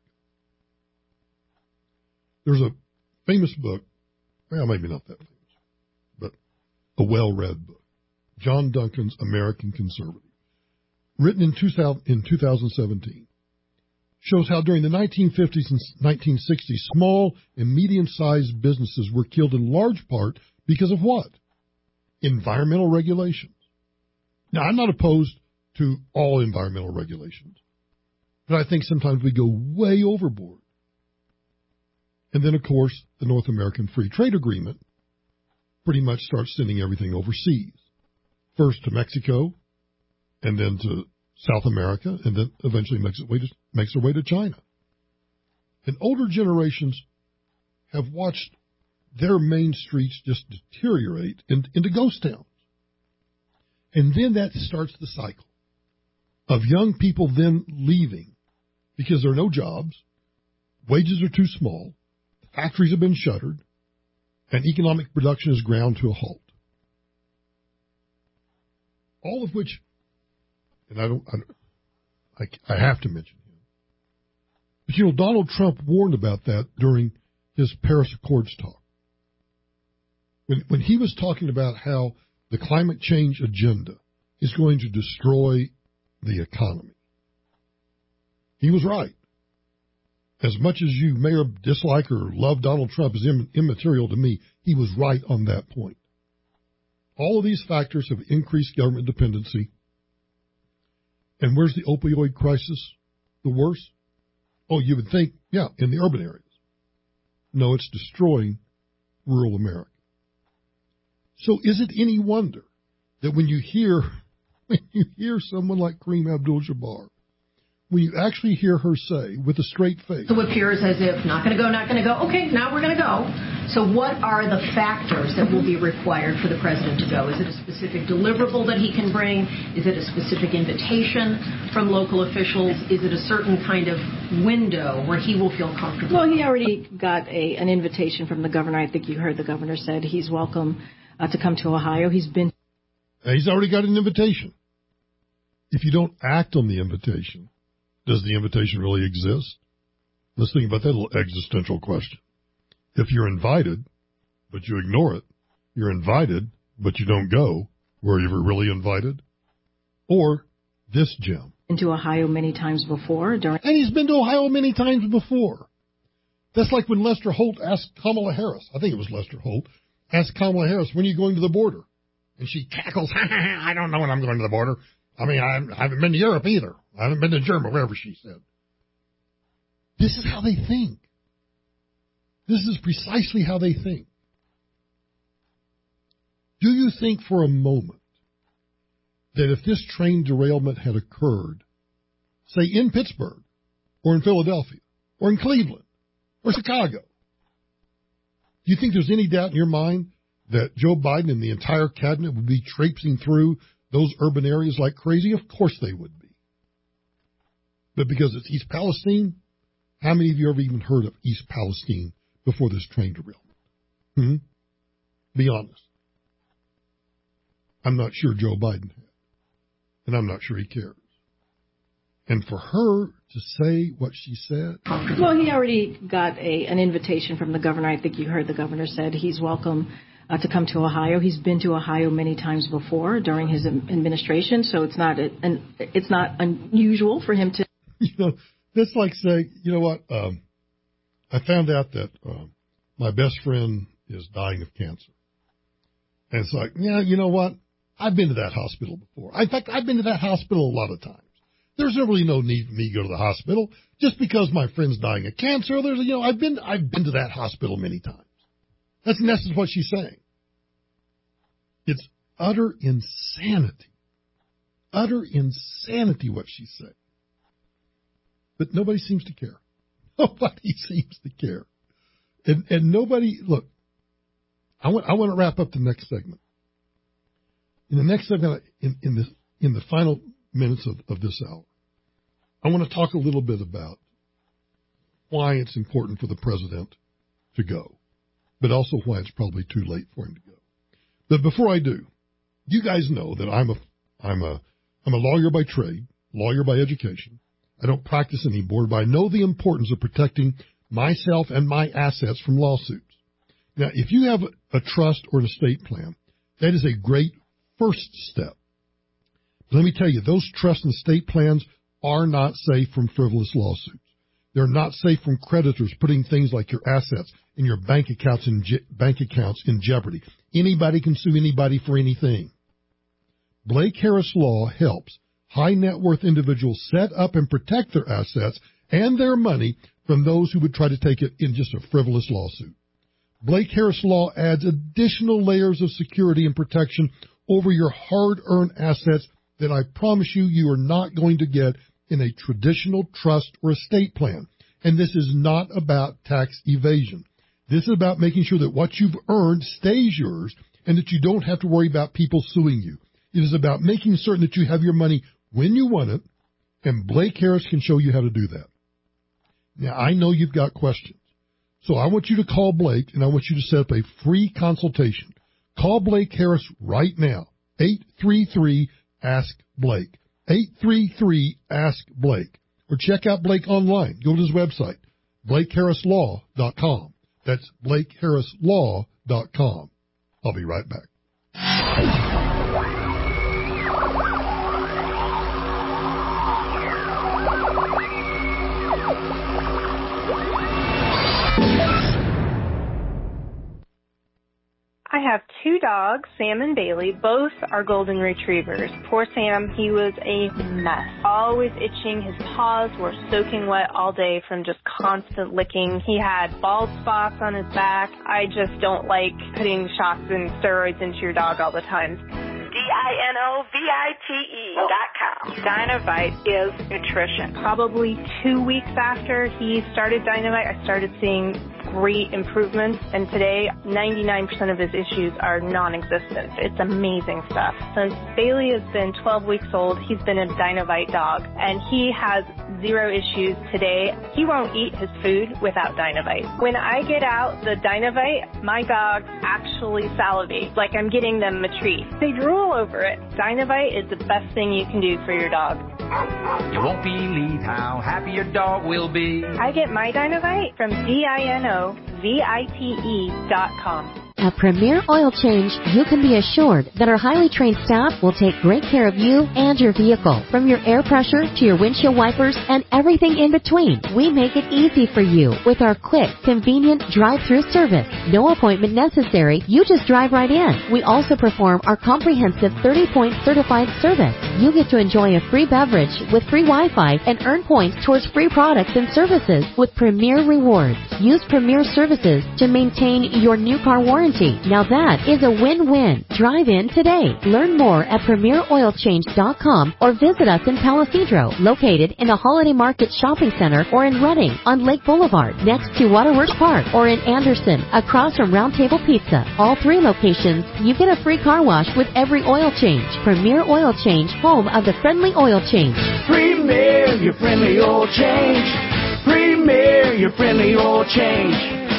There's a famous book, well, maybe not that famous, but a well-read book, John Duncan's American Conservative, written in, two thousand, in two thousand seventeen, shows how during the nineteen fifties and nineteen sixties, small and medium-sized businesses were killed in large part because of what? Environmental regulations. Now, I'm not opposed to all environmental regulations, but I think sometimes we go way overboard. And then, of course, the North American Free Trade Agreement pretty much starts sending everything overseas, first to Mexico, and then to South America, and then eventually makes its way to, makes their way to China. And older generations have watched their main streets just deteriorate in, into ghost towns. And then that starts the cycle of young people then leaving because there are no jobs, wages are too small, factories have been shuttered, and economic production is ground to a halt. All of which, and I don't, I, don't, I, I have to mention him. But you know, Donald Trump warned about that during his Paris Accords talk. When, when he was talking about how the climate change agenda is going to destroy the economy, he was right. As much as you may dislike or love Donald Trump is immaterial to me, he was right on that point. All of these factors have increased government dependency. And where's the opioid crisis the worst? Oh, you would think, yeah, in the urban areas. No, it's destroying rural America. So is it any wonder that when you hear when you hear someone like Kareem Abdul-Jabbar, when you actually hear her say with a straight face, so it appears as if not going to go, not going to go. Okay, now we're going to go. So what are the factors that will be required for the president to go? Is it a specific deliverable that he can bring? Is it a specific invitation from local officials? Is it a certain kind of window where he will feel comfortable? Well, he already got a, an invitation from the governor. I think you heard the governor said he's welcome uh, to come to Ohio. He's been. He's already got an invitation. If you don't act on the invitation, does the invitation really exist? Let's think about that little existential question. If you're invited, but you ignore it, you're invited, but you don't go, were you ever really invited? Or this, Jim. Been to Ohio many times before. During- and he's been to Ohio many times before. That's like when Lester Holt asked Kamala Harris, I think it was Lester Holt, asked Kamala Harris, when are you going to the border? And she cackles, I don't know when I'm going to the border. I mean, I haven't been to Europe either. I haven't been to Germany, wherever she said. This is how they think. This is precisely how they think. Do you think for a moment that if this train derailment had occurred, say in Pittsburgh, or in Philadelphia, or in Cleveland, or Chicago, do you think there's any doubt in your mind that Joe Biden and the entire cabinet would be traipsing through those urban areas like crazy? Of course they would be. But because it's East Palestine, how many of you ever even heard of East Palestine before this train derailment? Hmm? Be honest. I'm not sure Joe Biden had. And I'm not sure he cares. And for her to say what she said. Well, he already got a, an invitation from the governor. I think you heard the governor said he's welcome uh, to come to Ohio. He's been to Ohio many times before during his administration, so it's not a, an, it's not unusual for him to. You know, that's like saying, you know what, um, I found out that um, my best friend is dying of cancer. And it's like, yeah, you know what, I've been to that hospital before. In fact, I've been to that hospital a lot of times. There's really no need for me to go to the hospital just because my friend's dying of cancer. There's, you know, I've been, I've been to that hospital many times. That's in essence what she's saying. It's utter insanity. Utter insanity what she's saying. But nobody seems to care. Nobody seems to care. And, and nobody, look, I want, I want to wrap up the next segment. In the next segment, in, in the, in the final minutes of, of this hour, I want to talk a little bit about why it's important for the president to go, but also why it's probably too late for him to go. But before I do, you guys know that I'm a, I'm a, I'm a lawyer by trade, lawyer by education. I don't practice anymore, but I know the importance of protecting myself and my assets from lawsuits. Now, if you have a trust or an estate plan, that is a great first step. But let me tell you, those trust and estate plans are not safe from frivolous lawsuits. They're not safe from creditors putting things like your assets and your bank accounts in je- bank accounts in jeopardy. Anybody can sue anybody for anything. Blake Harris Law helps high net worth individuals set up and protect their assets and their money from those who would try to take it in just a frivolous lawsuit. Blake Harris Law adds additional layers of security and protection over your hard-earned assets that I promise you you are not going to get in a traditional trust or estate plan. And this is not about tax evasion. This is about making sure that what you've earned stays yours and that you don't have to worry about people suing you. It is about making certain that you have your money when you want it, and Blake Harris can show you how to do that. Now, I know you've got questions, so I want you to call Blake, and I want you to set up a free consultation. Call Blake Harris right now, eight three three, ask Blake, eight three three, ask Blake, or check out Blake online. Go to his website, blake harris law dot com. That's blake harris law dot com. I'll be right back. I have two dogs, Sam and Bailey. Both are golden retrievers. Poor Sam, he was a mess. Always itching. His paws were soaking wet all day from just constant licking. He had bald spots on his back. I just don't like putting shots and steroids into your dog all the time. D I N O V I T E dot com. Dinovite is nutrition. Probably two weeks after he started Dinovite, I started seeing great improvements, and today ninety-nine percent of his issues are non-existent. It's amazing stuff. Since Bailey has been twelve weeks old, he's been a Dynovite dog, and he has zero issues today. He won't eat his food without Dynovite. When I get out the Dynovite, my dogs actually salivate, like I'm getting them a treat. They drool over it. Dynovite is the best thing you can do for your dog. You won't believe how happy your dog will be. I get my Dynovite from D I N O V I T E dot com. At Premier Oil Change, you can be assured that our highly trained staff will take great care of you and your vehicle. From your air pressure to your windshield wipers and everything in between, we make it easy for you with our quick, convenient drive-through service. No appointment necessary. You just drive right in. We also perform our comprehensive thirty-point certified service. You get to enjoy a free beverage with free Wi-Fi and earn points towards free products and services with Premier Rewards. Use Premier services to maintain your new car warranty. Now that is a win-win. Drive in today. Learn more at premier oil change dot com or visit us in Palisadro, located in the Holiday Market Shopping Center, or in Redding on Lake Boulevard next to Waterworks Park, or in Anderson across from Round Table Pizza. All three locations, you get a free car wash with every oil change. Premier Oil Change, home of the friendly oil change. Premier, your friendly oil change. Premier, your friendly oil change.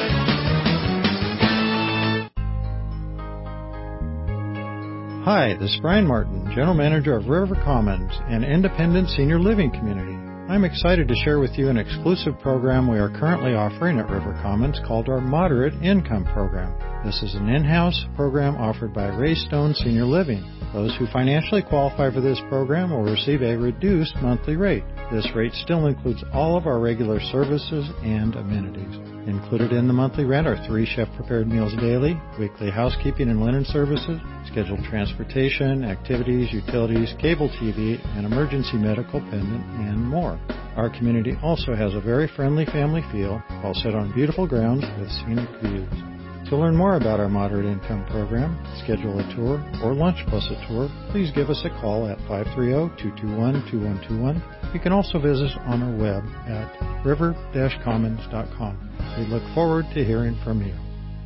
Hi, this is Brian Martin, General Manager of River Commons, an independent senior living community. I'm excited to share with you an exclusive program we are currently offering at River Commons called our Moderate Income Program. This is an in-house program offered by Ray Stone Senior Living. Those who financially qualify for this program will receive a reduced monthly rate. This rate still includes all of our regular services and amenities. Included in the monthly rent are three chef-prepared meals daily, weekly housekeeping and linen services, scheduled transportation, activities, utilities, cable T V, and emergency medical pendant, and more. Our community also has a very friendly family feel, all set on beautiful grounds with scenic views. To learn more about our Moderate Income Program, schedule a tour, or lunch plus a tour, please give us a call at five three zero, two two one, two one two one. You can also visit us on our web at river dash commons dot com. We look forward to hearing from you.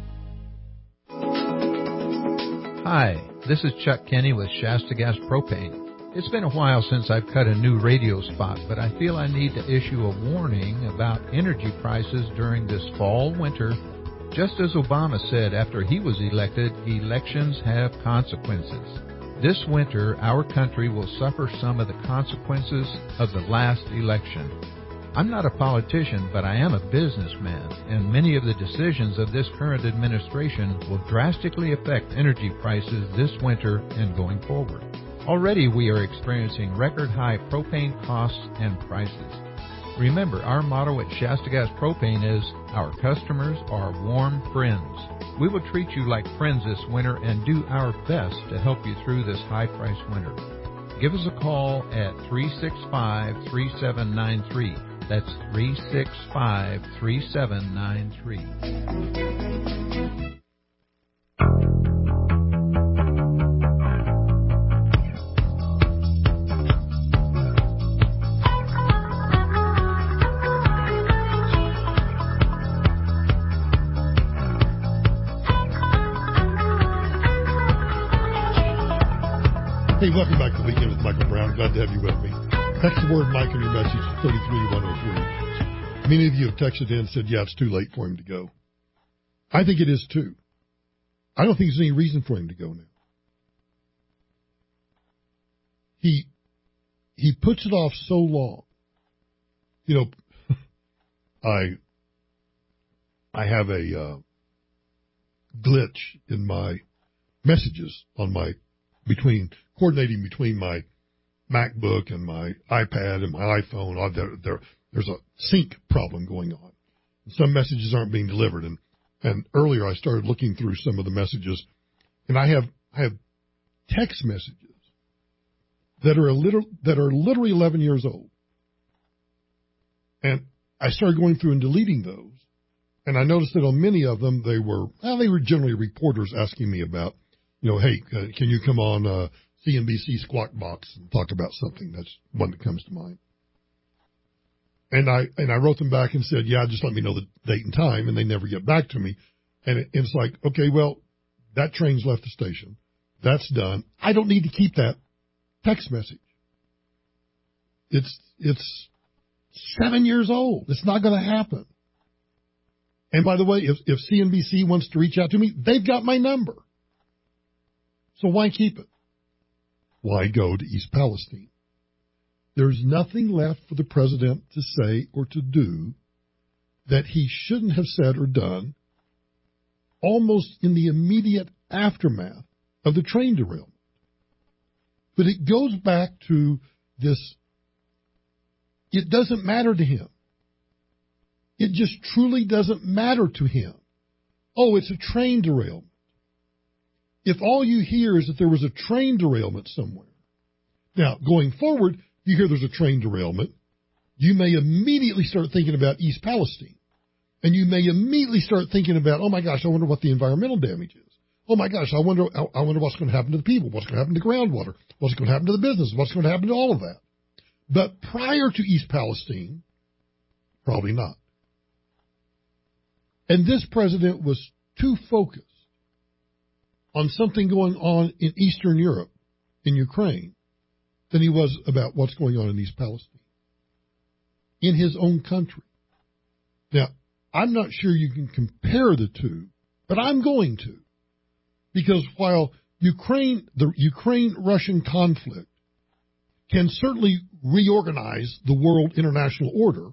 Hi, this is Chuck Kenny with Shasta Gas Propane. It's been a while since I've cut a new radio spot, but I feel I need to issue a warning about energy prices during this fall, winter. Just as Obama said after he was elected, elections have consequences. This winter, our country will suffer some of the consequences of the last election. I'm not a politician, but I am a businessman, and many of the decisions of this current administration will drastically affect energy prices this winter and going forward. Already we are experiencing record-high propane costs and prices. Remember, our motto at Shasta Gas Propane is, our customers are warm friends. We will treat you like friends this winter and do our best to help you through this high-priced winter. Give us a call at three six five, three seven nine three. That's three six five, three seven nine three. Hey, welcome back to the Weekend with Michael Brown. Glad to have you with me. Text the word Mike in your message to thirty-three one oh three. Many of you have texted in and said, yeah, it's too late for him to go. I think it is too. I don't think there's any reason for him to go now. He he puts it off so long. You know, I I have a uh, glitch in my messages on my between coordinating between my MacBook and my iPad and my iPhone. All there, there, there's a sync problem going on. Some messages aren't being delivered, and and earlier I started looking through some of the messages, and I have I have text messages that are a little that are literally eleven years old, and I started going through and deleting those, and I noticed that on many of them they were well, they were generally reporters asking me about, you know, hey, uh, can you come on uh, C N B C Squawk Box and talk about something? That's one that comes to mind. And I and I wrote them back and said, yeah, just let me know the date and time, and they never get back to me. And it, it's like, okay, well, that train's left the station. That's done. I don't need to keep that text message. It's it's seven years old. It's not going to happen. And by the way, if, if C N B C wants to reach out to me, they've got my number. So why keep it? Why go to East Palestine? There's nothing left for the president to say or to do that he shouldn't have said or done almost in the immediate aftermath of the train derailment. But it goes back to this, it doesn't matter to him. It just truly doesn't matter to him. Oh, it's a train derailment. If all you hear is that there was a train derailment somewhere, now going forward, you hear there's a train derailment, you may immediately start thinking about East Palestine. And you may immediately start thinking about, oh my gosh, I wonder what the environmental damage is. Oh my gosh, I wonder I wonder what's going to happen to the people, what's going to happen to groundwater, what's going to happen to the business, what's going to happen to all of that. But prior to East Palestine, probably not. And this president was too focused on something going on in Eastern Europe, in Ukraine, than he was about what's going on in East Palestine, in his own country. Now, I'm not sure you can compare the two, but I'm going to. Because while Ukraine, the Ukraine-Russian conflict can certainly reorganize the world international order,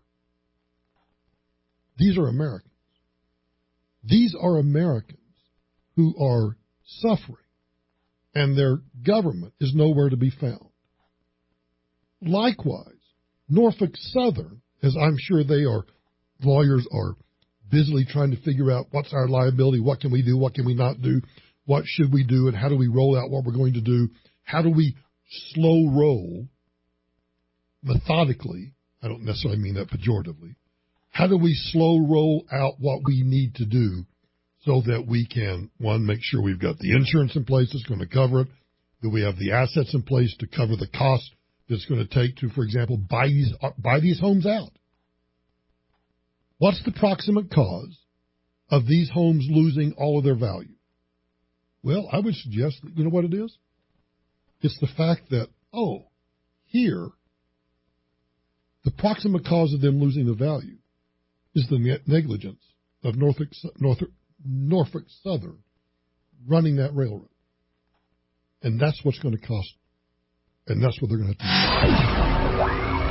these are Americans. These are Americans who are suffering, and their government is nowhere to be found. Likewise, Norfolk Southern, as I'm sure they are, lawyers are busily trying to figure out what's our liability, what can we do, what can we not do, what should we do, and how do we roll out what we're going to do, how do we slow roll methodically, I don't necessarily mean that pejoratively, how do we slow roll out what we need to do so that we can, one, make sure we've got the insurance in place that's going to cover it, that we have the assets in place to cover the cost that's going to take to, for example, buy these, buy these homes out. What's the proximate cause of these homes losing all of their value? Well, I would suggest that, you know what it is? It's the fact that, oh, here, the proximate cause of them losing the value is the negligence of Norfolk, Norfolk, Norfolk Southern running that railroad. And that's what's going to cost, and that's what they're going to have to do.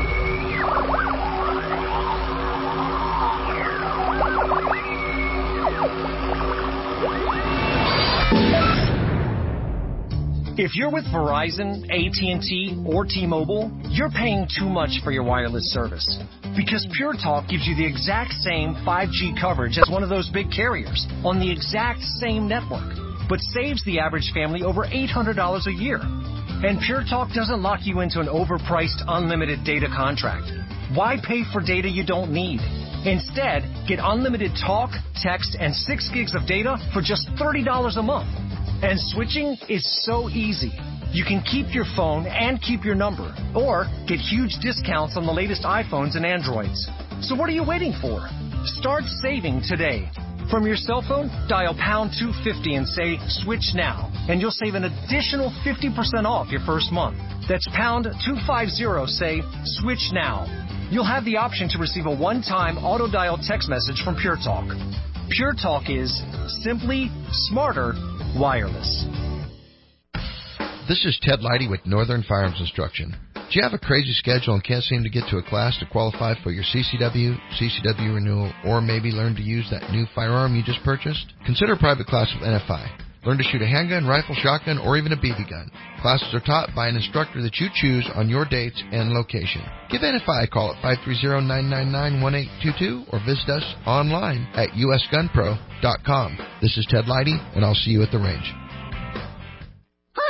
If you're with Verizon, A T and T, or T-Mobile, you're paying too much for your wireless service. Because Pure Talk gives you the exact same five G coverage as one of those big carriers on the exact same network, but saves the average family over eight hundred dollars a year. And Pure Talk doesn't lock you into an overpriced unlimited data contract. Why pay for data you don't need? Instead, get unlimited talk, text, and six gigs of data for just thirty dollars a month. And switching is so easy. You can keep your phone and keep your number, or get huge discounts on the latest iPhones and Androids. So what are you waiting for? Start saving today. From your cell phone, dial pound two fifty and say switch now, and you'll save an additional fifty percent off your first month. That's pound two fifty, say switch now. You'll have the option to receive a one-time auto-dial text message from Pure Talk. Pure Talk is simply smarter wireless. This is Ted Leidy with Northern Firearms Instruction. Do you have a crazy schedule and can't seem to get to a class to qualify for your C C W, C C W renewal, or maybe learn to use that new firearm you just purchased? Consider a private class with N F I. Learn to shoot a handgun, rifle, shotgun, or even a B B gun. Classes are taught by an instructor that you choose on your dates and location. Give N F I a call at five three zero, nine nine nine, one eight two two or visit us online at U S gun pro dot com. This is Ted Leidy, and I'll see you at the range. Hi, Bob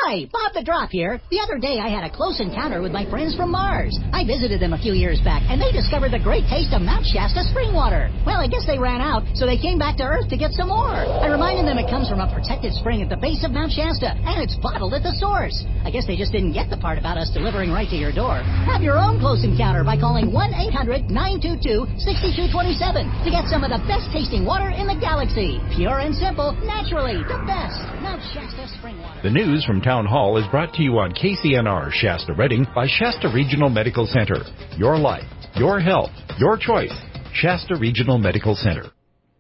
Bob the Drop here. The other day I had a close encounter with my friends from Mars. I visited them a few years back, and they discovered the great taste of Mount Shasta spring water. Well, I guess they ran out, so they came back to Earth to get some more. I reminded them it comes from a protected spring at the base of Mount Shasta, and it's bottled at the source. I guess they just didn't get the part about us delivering right to your door. Have your own close encounter by calling one eight hundred nine two two six two two seven to get some of the best tasting water in the galaxy. Pure and simple, naturally, the best. Mount Shasta spring water. The news from Town Hall is brought to you on K C N R Shasta Redding by Shasta Regional Medical Center. Your life, your health, your choice. Shasta Regional Medical Center.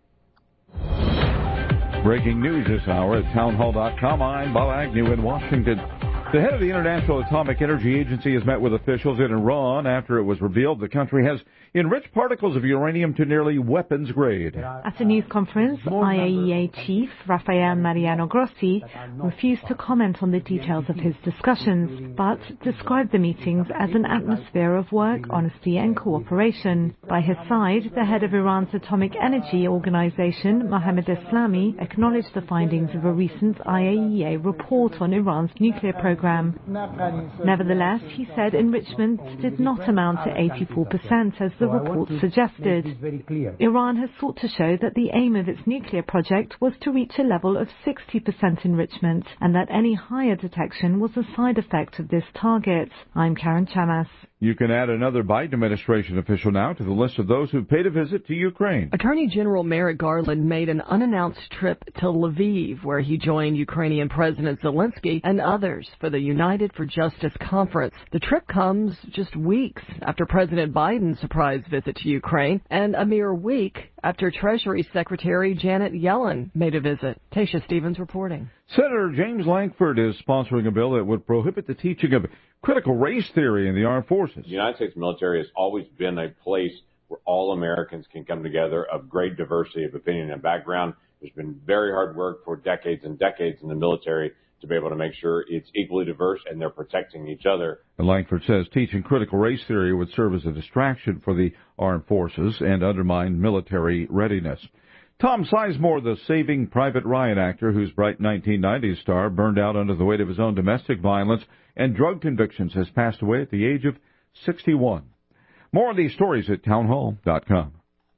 Breaking news this hour at townhall dot com. I'm Bob Agnew in Washington. The head of the International Atomic Energy Agency has met with officials in Iran after it was revealed the country has enriched particles of uranium to nearly weapons grade. At a news conference, I A E A chief Rafael Mariano Grossi refused to comment on the details of his discussions, but described the meetings as an atmosphere of work, honesty and cooperation. By his side, the head of Iran's Atomic Energy Organization, Mohammad Eslami, acknowledged the findings of a recent I A E A report on Iran's nuclear program. Nevertheless, he said enrichment did not amount to eighty-four percent as the report suggested. Iran has sought to show that the aim of its nuclear project was to reach a level of sixty percent enrichment and that any higher detection was a side effect of this target. I'm Karen Chamas. You can add another Biden administration official now to the list of those who paid a visit to Ukraine. Attorney General Merrick Garland made an unannounced trip to Lviv, where he joined Ukrainian President Zelensky and others for the United for Justice conference. The trip comes just weeks after President Biden's surprise visit to Ukraine and a mere week after Treasury Secretary Janet Yellen made a visit. Tasha Stevens reporting. Senator James Lankford is sponsoring a bill that would prohibit the teaching of critical race theory in the armed forces. The United States military has always been a place where all Americans can come together of great diversity of opinion and background. There's been very hard work for decades and decades in the military to be able to make sure it's equally diverse and they're protecting each other. And Lankford says teaching critical race theory would serve as a distraction for the armed forces and undermine military readiness. Tom Sizemore, the Saving Private Ryan actor whose bright nineteen nineties star burned out under the weight of his own domestic violence and drug convictions, has passed away at the age of sixty-one. More on these stories at townhall dot com.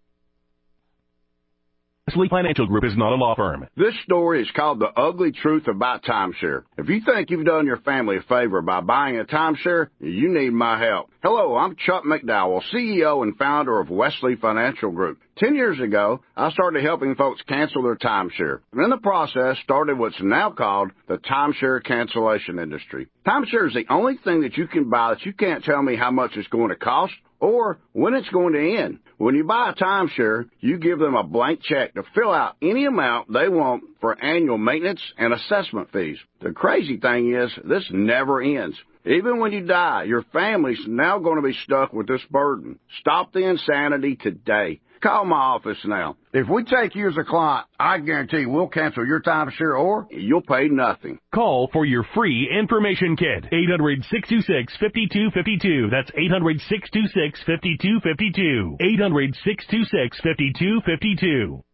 Wesley Financial Group is not a law firm. This story is called The Ugly Truth About Timeshare. If you think you've done your family a favor by buying a timeshare, you need my help. Hello, I'm Chuck McDowell, C E O and founder of Wesley Financial Group. Ten years ago, I started helping folks cancel their timeshare. And in the process, started what's now called the timeshare cancellation industry. Timeshare is the only thing that you can buy that you can't tell me how much it's going to cost or when it's going to end. When you buy a timeshare, you give them a blank check to fill out any amount they want for annual maintenance and assessment fees. The crazy thing is, this never ends. Even when you die, your family's now going to be stuck with this burden. Stop the insanity today. Call my office now. If we take you as a client, I guarantee we'll cancel your timeshare or you'll pay nothing. Call for your free information kit. eight hundred, six two six, five two five two. That's eight hundred, six two six, five two five two. eight hundred, six two six, five two five two.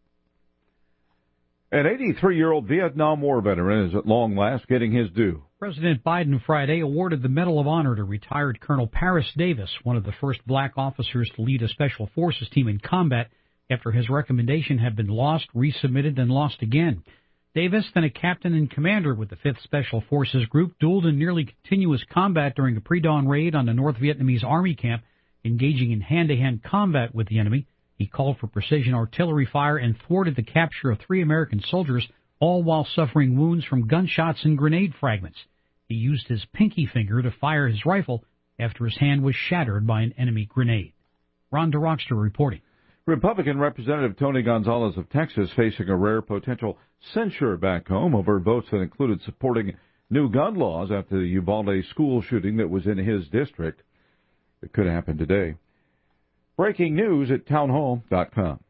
An eighty-three-year-old Vietnam War veteran is at long last getting his due. President Biden Friday awarded the Medal of Honor to retired Colonel Paris Davis, one of the first black officers to lead a special forces team in combat after his recommendation had been lost, resubmitted, and lost again. Davis, then a captain and commander with the fifth Special Forces Group, dueled in nearly continuous combat during a pre-dawn raid on the North Vietnamese Army camp, engaging in hand-to-hand combat with the enemy. He called for precision artillery fire and thwarted the capture of three American soldiers, all while suffering wounds from gunshots and grenade fragments. He used his pinky finger to fire his rifle after his hand was shattered by an enemy grenade. Ron DeRockster reporting. Republican Representative Tony Gonzalez of Texas facing a rare potential censure back home over votes that included supporting new gun laws after the Uvalde school shooting that was in his district. It could happen today. Breaking news at townhall dot com.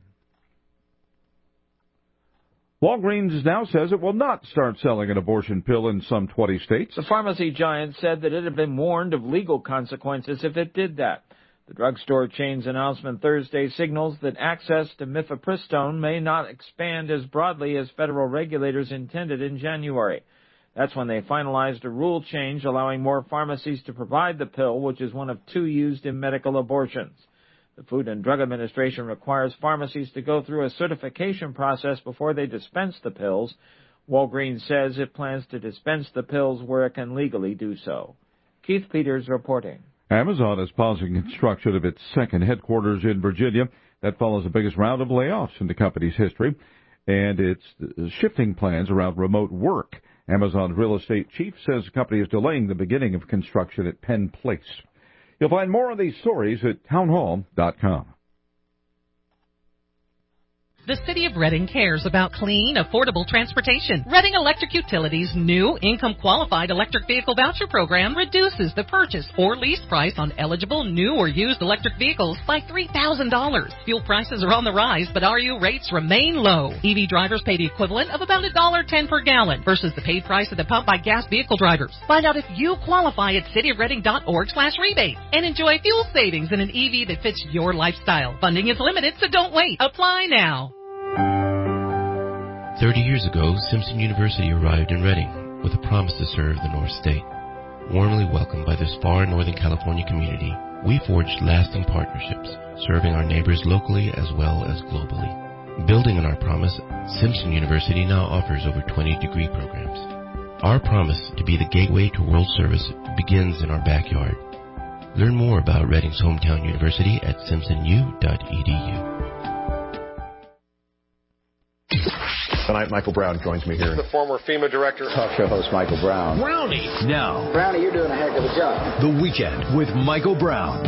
Walgreens now says it will not start selling an abortion pill in some twenty states. The pharmacy giant said that it had been warned of legal consequences if it did that. The drugstore chain's announcement Thursday signals that access to mifepristone may not expand as broadly as federal regulators intended in January. That's when they finalized a rule change allowing more pharmacies to provide the pill, which is one of two used in medical abortions. The Food and Drug Administration requires pharmacies to go through a certification process before they dispense the pills. Walgreens says it plans to dispense the pills where it can legally do so. Keith Peters reporting. Amazon is pausing construction of its second headquarters in Virginia. That follows the biggest round of layoffs in the company's history, and it's shifting plans around remote work. Amazon's real estate chief says the company is delaying the beginning of construction at Penn Place. You'll find more on these stories at townhall dot com. The City of Reading cares about clean, affordable transportation. Reading Electric Utilities' new income-qualified electric vehicle voucher program reduces the purchase or lease price on eligible new or used electric vehicles by three thousand dollars. Fuel prices are on the rise, but R U rates remain low. E V drivers pay the equivalent of about one dollar ten per gallon versus the paid price at the pump by gas vehicle drivers. Find out if you qualify at cityofreading.org slash rebate and enjoy fuel savings in an E V that fits your lifestyle. Funding is limited, so don't wait. Apply now. Thirty years ago, Simpson University arrived in Reading with a promise to serve the North State. Warmly welcomed by this far Northern California community, we forged lasting partnerships, serving our neighbors locally as well as globally. Building on our promise, Simpson University now offers over twenty degree programs. Our promise to be the gateway to world service begins in our backyard. Learn more about Reading's hometown university at simpson u dot e d u. Tonight, Michael Brown joins me here. The former FEMA director. Talk show host Michael Brown. Brownie. Now. Brownie, you're doing a heck of a job. The Weekend with Michael Brown.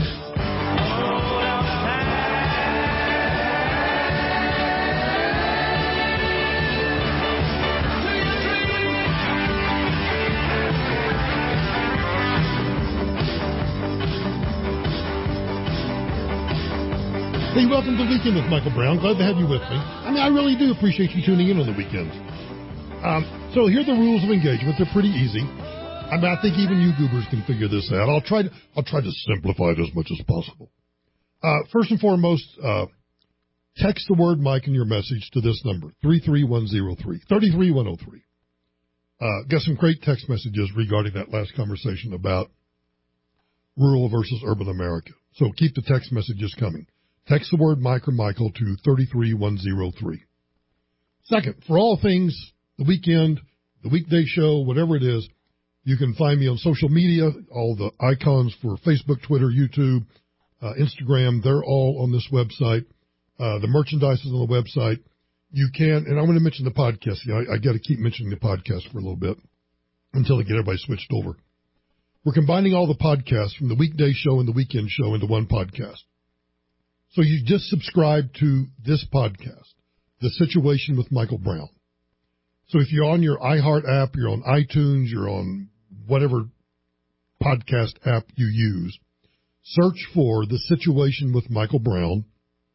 Hey, welcome to Weekend with Michael Brown. Glad to have you with me. I mean, I really do appreciate you tuning in on the weekends. Um, so here are the rules of engagement. They're pretty easy. I mean, I think even you goobers can figure this out. I'll try to, I'll try to simplify it as much as possible. Uh, first and foremost, uh, text the word Mike in your message to this number, three three one zero three, three three one zero three. Uh, got some great text messages regarding that last conversation about rural versus urban America. So keep the text messages coming. Text the word Mike or Michael to three three one zero three. Second, for all things, the weekend, the weekday show, whatever it is, you can find me on social media. All the icons for Facebook, Twitter, YouTube, uh, Instagram, they're all on this website. Uh, the merchandise is on the website. You can, and I'm going to mention the podcast. You know, I, I got to keep mentioning the podcast for a little bit until I get everybody switched over. We're combining all the podcasts from the weekday show and the weekend show into one podcast. So you just subscribe to this podcast, The Situation with Michael Brown. So if you're on your iHeart app, you're on iTunes, you're on whatever podcast app you use, search for The Situation with Michael Brown.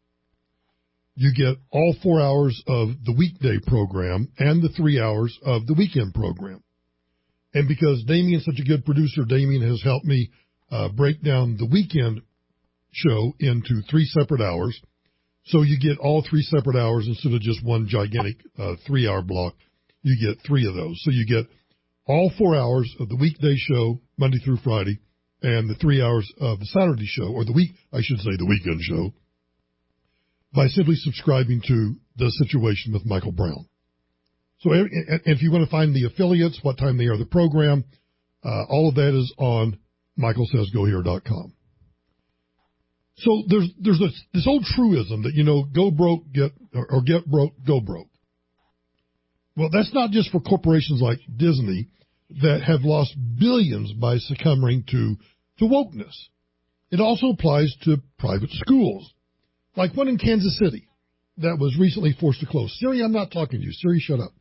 You get all four hours of the weekday program and the three hours of the weekend program. And because Damien's such a good producer, Damien has helped me uh, break down the weekend show into three separate hours. So you get all three separate hours instead of just one gigantic uh, three-hour block. You get three of those. So you get all four hours of the weekday show, Monday through Friday, and the three hours of the Saturday show, or the week, I should say the weekend show, by simply subscribing to The Situation with Michael Brown. So if you want to find the affiliates, what time they are the program, uh, all of that is on michael says go here dot com. So there's there's this, this old truism that, you know, go broke, get, or, or get broke, go broke. Well, that's not just for corporations like Disney that have lost billions by succumbing to, to wokeness. It also applies to private schools, like one in Kansas City that was recently forced to close. Siri, I'm not talking to you. Siri, shut up.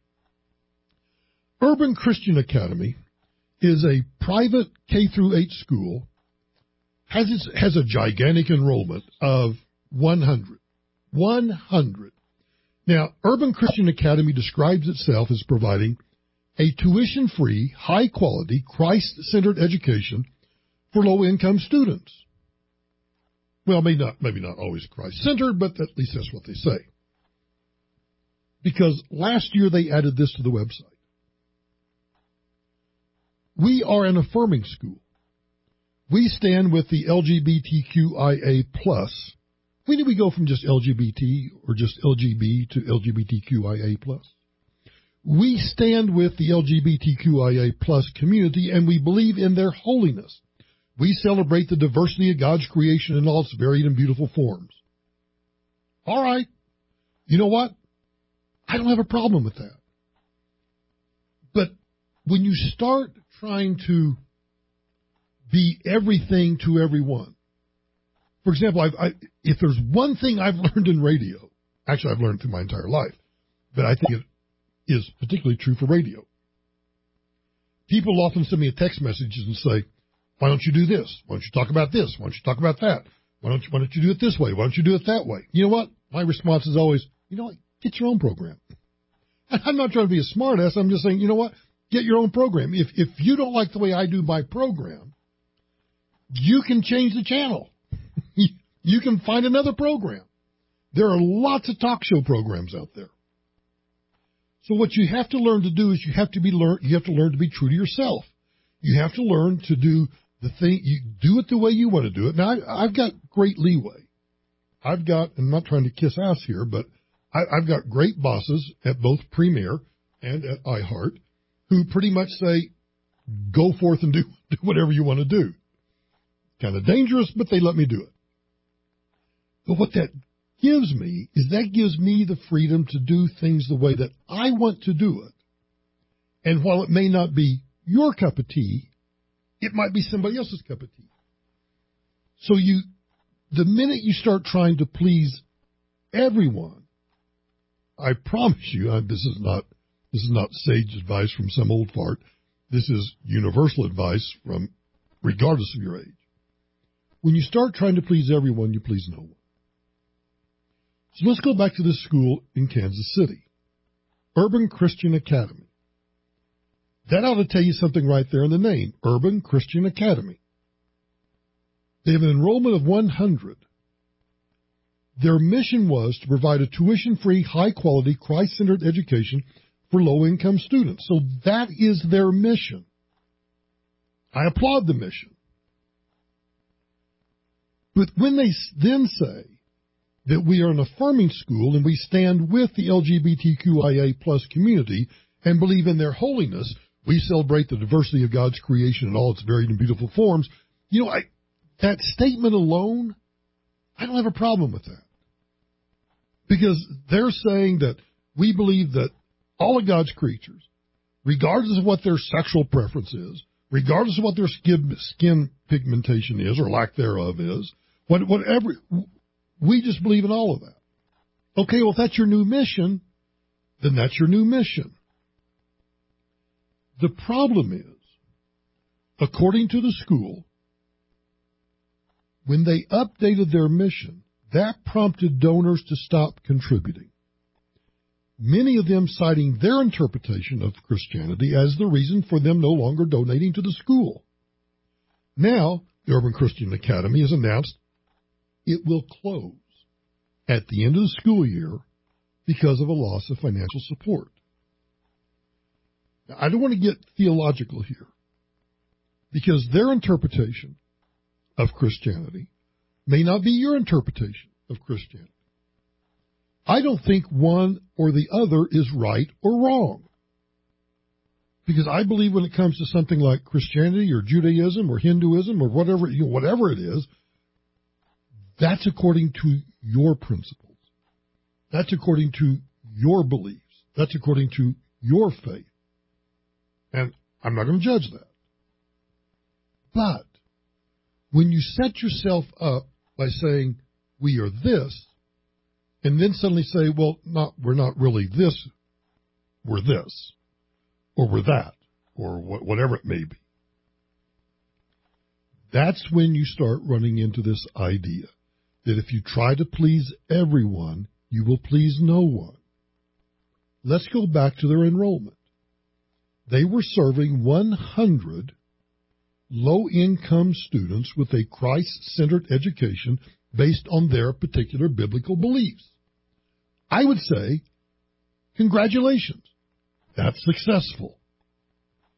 Urban Christian Academy is a private K through eight school. Has its, has a gigantic enrollment of one hundred. one hundred. Now, Urban Christian Academy describes itself as providing a tuition-free, high-quality, Christ-centered education for low-income students. Well, maybe not, maybe not always Christ-centered, but at least that's what they say. Because last year they added this to the website. We are an affirming school. We stand with the L G B T Q I A plus. When did we go from just L G B T or just L G B to L G B T Q I A plus? We stand with the L G B T Q I A plus community, and we believe in their holiness. We celebrate the diversity of God's creation in all its varied and beautiful forms. All right. You know what? I don't have a problem with that. But when you start trying to be everything to everyone, for example, I've, I, if there's one thing I've learned in radio, actually I've learned through my entire life, but I think it is particularly true for radio. People often send me a text messages and say, why don't you do this? Why don't you talk about this? Why don't you talk about that? Why don't you, why don't you do it this way? Why don't you do it that way? You know what? My response is always, you know what? Get your own program. I'm not trying to be a smart ass. I'm just saying, you know what? Get your own program. If if you don't like the way I do my program, you can change the channel. You can find another program. There are lots of talk show programs out there. So what you have to learn to do is you have to be learn you have to learn to be true to yourself. You have to learn to do the thing, you do it the way you want to do it. Now I, I've got great leeway. I've got, I'm not trying to kiss ass here, but I, I've got great bosses at both Premier and at iHeart who pretty much say, go forth and do, do whatever you want to do. Kind of dangerous, but they let me do it. But what that gives me is that gives me the freedom to do things the way that I want to do it. And while it may not be your cup of tea, it might be somebody else's cup of tea. So you, the minute you start trying to please everyone, I promise you, I, this is not this is not sage advice from some old fart. This is universal advice from regardless of your age. When you start trying to please everyone, you please no one. So let's go back to this school in Kansas City, Urban Christian Academy. That ought to tell you something right there in the name, Urban Christian Academy. They have an enrollment of one hundred. Their mission was to provide a tuition-free, high-quality, Christ-centered education for low-income students. So that is their mission. I applaud the mission. But when they then say that we are an affirming school and we stand with the L G B T Q I A plus community and believe in their holiness, we celebrate the diversity of God's creation in all its varied and beautiful forms. You know, I, that statement alone, I don't have a problem with that. Because they're saying that we believe that all of God's creatures, regardless of what their sexual preference is, regardless of what their skin, skin pigmentation is or lack thereof is, what, whatever, we just believe in all of that. Okay, well, if that's your new mission, then that's your new mission. The problem is, according to the school, when they updated their mission, that prompted donors to stop contributing. Many of them citing their interpretation of Christianity as the reason for them no longer donating to the school. Now, the Urban Christian Academy has announced it will close at the end of the school year because of a loss of financial support. Now, I don't want to get theological here, because their interpretation of Christianity may not be your interpretation of Christianity. I don't think one or the other is right or wrong. Because I believe when it comes to something like Christianity or Judaism or Hinduism or whatever, you know, whatever it is, that's according to your principles. That's according to your beliefs. That's according to your faith. And I'm not going to judge that. But when you set yourself up by saying, we are this, and then suddenly say, well, not, we're not really this, we're this, or we're that, or wh- whatever it may be. That's when you start running into this idea that if you try to please everyone, you will please no one. Let's go back to their enrollment. They were serving one hundred low-income students with a Christ-centered education based on their particular biblical beliefs. I would say, congratulations. That's successful.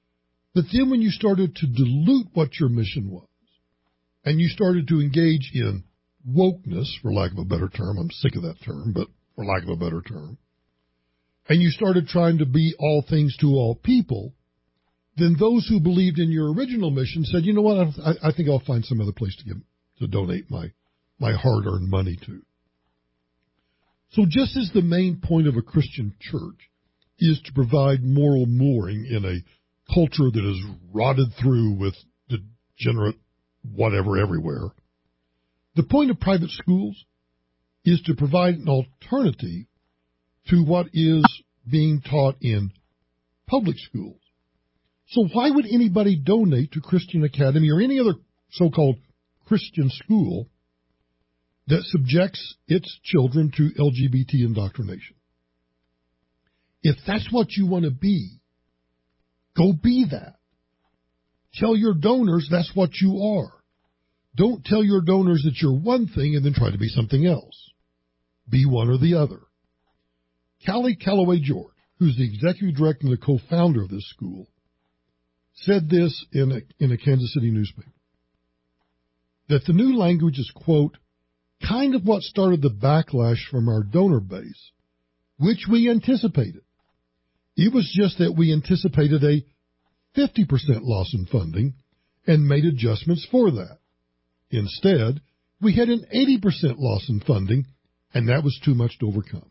But then when you started to dilute what your mission was, and you started to engage in wokeness, for lack of a better term, I'm sick of that term, but for lack of a better term, and you started trying to be all things to all people, then those who believed in your original mission said, you know what, I, I think I'll find some other place to give, to donate my, my hard-earned money to. So just as the main point of a Christian church is to provide moral mooring in a culture that is rotted through with degenerate whatever everywhere, the point of private schools is to provide an alternative to what is being taught in public schools. So why would anybody donate to Christian Academy or any other so-called Christian school that subjects its children to L G B T indoctrination? If that's what you want to be, go be that. Tell your donors that's what you are. Don't tell your donors that you're one thing and then try to be something else. Be one or the other. Callie Calloway George, who's the executive director and the co-founder of this school, said this in a, in a Kansas City newspaper, that the new language is, quote, kind of what started the backlash from our donor base, which we anticipated. It was just that we anticipated a fifty percent loss in funding and made adjustments for that. Instead, we had an eighty percent loss in funding, and that was too much to overcome.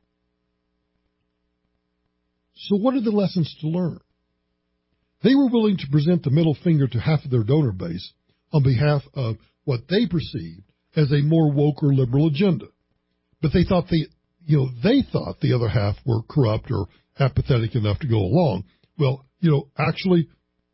So what are the lessons to learn? They were willing to present the middle finger to half of their donor base on behalf of what they perceived as a more woke or liberal agenda. But they thought the, you know, they thought the other half were corrupt or apathetic enough to go along. Well, you know, actually,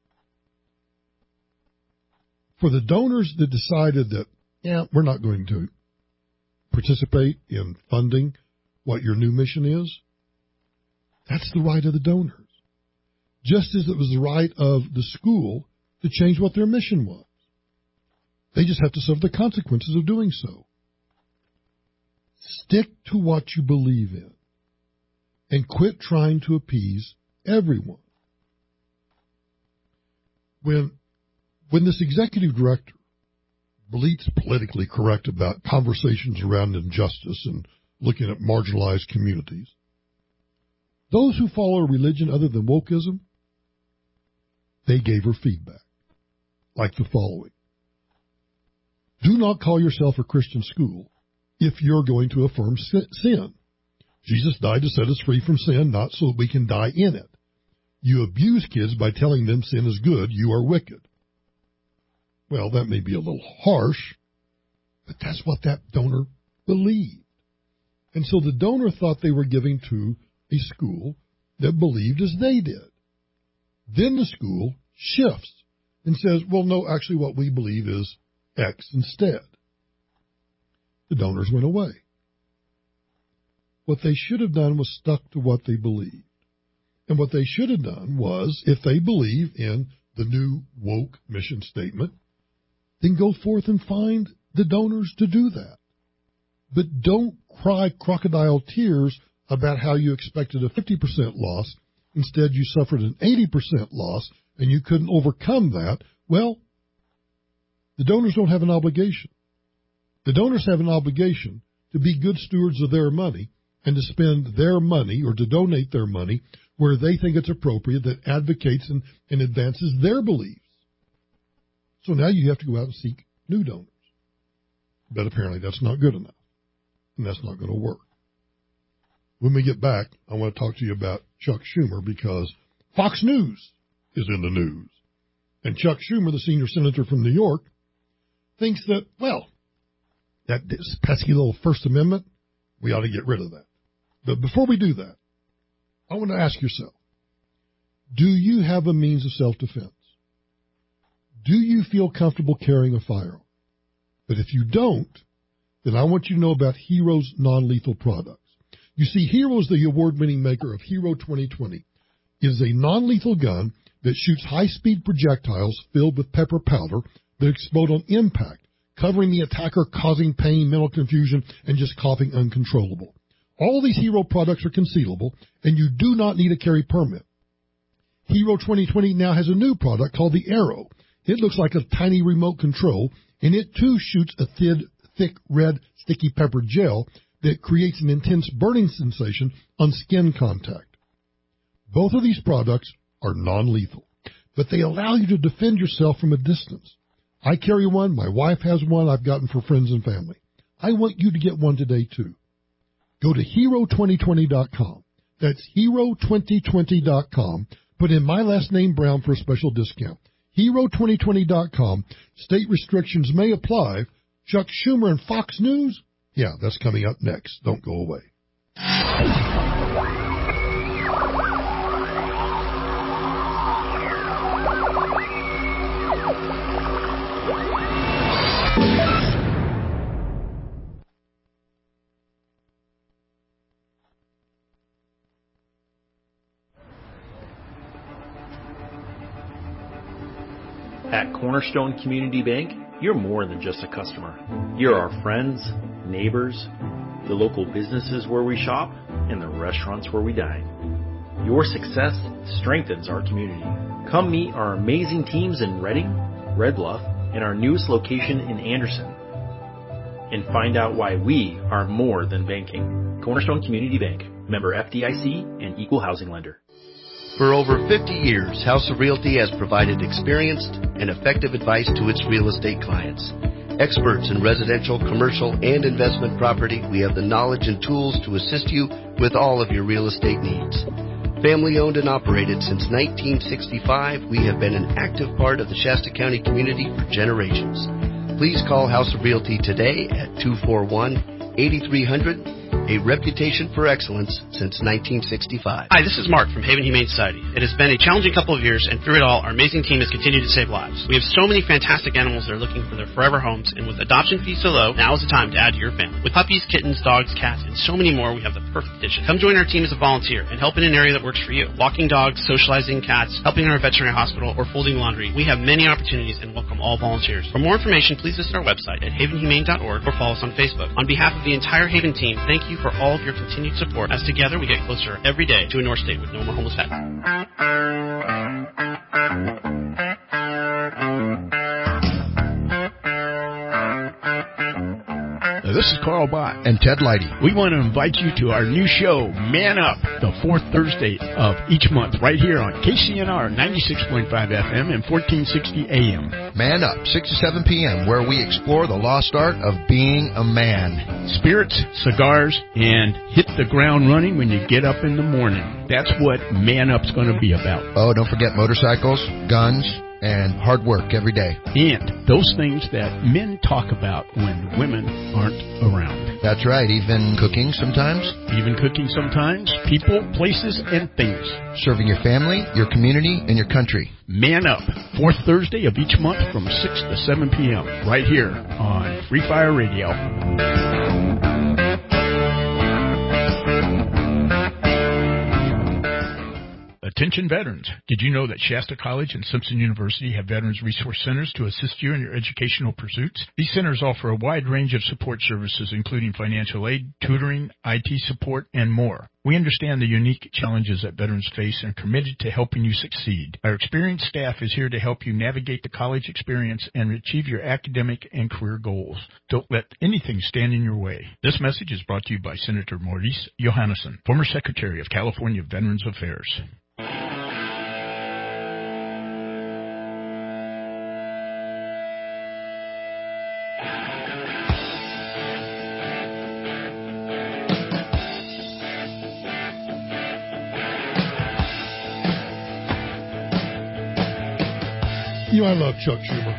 for the donors that decided that, yeah, we're not going to participate in funding what your new mission is, that's the right of the donors. Just as it was the right of the school to change what their mission was. They just have to suffer the consequences of doing so. Stick to what you believe in and quit trying to appease everyone. When, when this executive director bleats politically correct about conversations around injustice and looking at marginalized communities, those who follow a religion other than wokeism, they gave her feedback, like the following. Do not call yourself a Christian school if you're going to affirm sin. Jesus died to set us free from sin, not so that we can die in it. You abuse kids by telling them sin is good, you are wicked. Well, that may be a little harsh, but that's what that donor believed. And so the donor thought they were giving to a school that believed as they did. Then the school shifts and says, well, no, actually what we believe is X instead. The donors went away. What they should have done was stuck to what they believed. And what they should have done was, if they believe in the new woke mission statement, then go forth and find the donors to do that. But don't cry crocodile tears about how you expected a fifty percent loss. Instead, you suffered an eighty percent loss, and you couldn't overcome that. Well, the donors don't have an obligation. The donors have an obligation to be good stewards of their money and to spend their money or to donate their money where they think it's appropriate, that advocates and, and advances their beliefs. So now you have to go out and seek new donors. But apparently that's not good enough, and that's not going to work. When we get back, I want to talk to you about Chuck Schumer, because Fox News is in the news. And Chuck Schumer, the senior senator from New York, thinks that, well, that this pesky little First Amendment, we ought to get rid of that. But before we do that, I want to ask yourself, do you have a means of self-defense? Do you feel comfortable carrying a firearm? But if you don't, then I want you to know about Hero's non-lethal products. You see, Hero is the award-winning maker of Hero twenty twenty. It is a non-lethal gun that shoots high-speed projectiles filled with pepper powder that explode on impact, covering the attacker, causing pain, mental confusion, and just coughing uncontrollable. All these Hero products are concealable, and you do not need a carry permit. Hero twenty twenty now has a new product called the Arrow. It looks like a tiny remote control, and it too shoots a thin, thick red sticky pepper gel that creates an intense burning sensation on skin contact. Both of these products are non-lethal, but they allow you to defend yourself from a distance. I carry one, my wife has one, I've gotten for friends and family. I want you to get one today too. Go to hero twenty twenty dot com. That's hero twenty twenty dot com. Put in my last name, Brown, for a special discount. hero twenty twenty dot com. State restrictions may apply. Chuck Schumer and Fox News? Yeah, that's coming up next. Don't go away. At Cornerstone Community Bank, you're more than just a customer. You're our friends, neighbors, the local businesses where we shop, and the restaurants where we dine. Your success strengthens our community. Come meet our amazing teams in Reading, Red Bluff, and our newest location in Anderson. And find out why we are more than banking. Cornerstone Community Bank, member F D I C and equal housing lender. For over fifty years, House of Realty has provided experienced and effective advice to its real estate clients. Experts in residential, commercial, and investment property, we have the knowledge and tools to assist you with all of your real estate needs. Family owned and operated since nineteen sixty-five, we have been an active part of the Shasta County community for generations. Please call House of Realty today at two four one, eight three zero zero. A reputation for excellence since nineteen sixty-five. Hi, this is Mark from Haven Humane Society. It has been a challenging couple of years, and through it all, our amazing team has continued to save lives. We have so many fantastic animals that are looking for their forever homes, and with adoption fees so low, now is the time to add to your family. With puppies, kittens, dogs, cats, and so many more, we have the perfect addition. Come join our team as a volunteer and help in an area that works for you. Walking dogs, socializing cats, helping in our veterinary hospital, or folding laundry. We have many opportunities and welcome all volunteers. For more information, please visit our website at haven humane dot org or follow us on Facebook. On behalf of the entire Haven team, thank you for all of your continued support, as together we get closer every day to a North State with no more homeless pets. This is Carl Bott and Ted Leidy. We want to invite you to our new show, Man Up, the fourth Thursday of each month, right here on K C N R ninety-six point five F M and fourteen sixty A M. Man Up, six to seven P M, where we explore the lost art of being a man. Spirits, cigars, and hit the ground running when you get up in the morning. That's what Man Up's going to be about. Oh, don't forget motorcycles, guns, and hard work every day. And those things that men talk about when women aren't around. That's right, even cooking sometimes. Even cooking sometimes. People, places, and things. Serving your family, your community, and your country. Man Up, fourth Thursday of each month from six to seven P M right here on Free Fire Radio. Attention veterans. Did you know that Shasta College and Simpson University have Veterans Resource Centers to assist you in your educational pursuits? These centers offer a wide range of support services, including financial aid, tutoring, I T support, and more. We understand the unique challenges that veterans face and are committed to helping you succeed. Our experienced staff is here to help you navigate the college experience and achieve your academic and career goals. Don't let anything stand in your way. This message is brought to you by Senator Maurice Johannesson, former Secretary of California Veterans Affairs. You know, I love Chuck Schumer.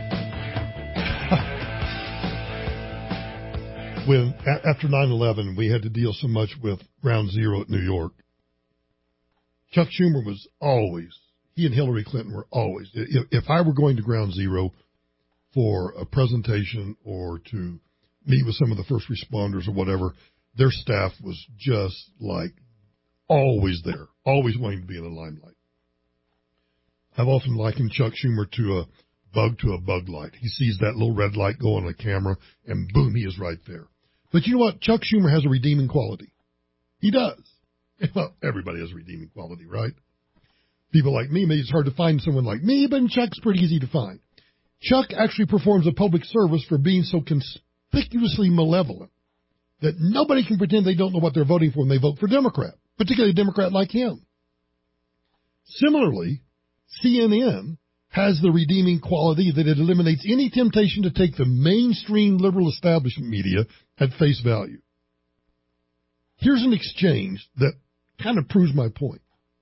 When after nine eleven, we had to deal so much with Ground Zero at New York. Chuck Schumer was always, he and Hillary Clinton were always, if, if I were going to Ground Zero for a presentation or to meet with some of the first responders or whatever, their staff was just like always there, always wanting to be in the limelight. I've often likened Chuck Schumer to a bug to a bug light. He sees that little red light go on the camera, and boom, he is right there. But you know what? Chuck Schumer has a redeeming quality. He does. Well, everybody has a redeeming quality, right? people like me, maybe it's hard to find someone like me, but Chuck's pretty easy to find. Chuck actually performs a public service for being so conspicuously malevolent that nobody can pretend they don't know what they're voting for when they vote for Democrat, particularly a Democrat like him. Similarly, C N N has the redeeming quality that it eliminates any temptation to take the mainstream liberal establishment media at face value. Here's an exchange that kind of proves my point.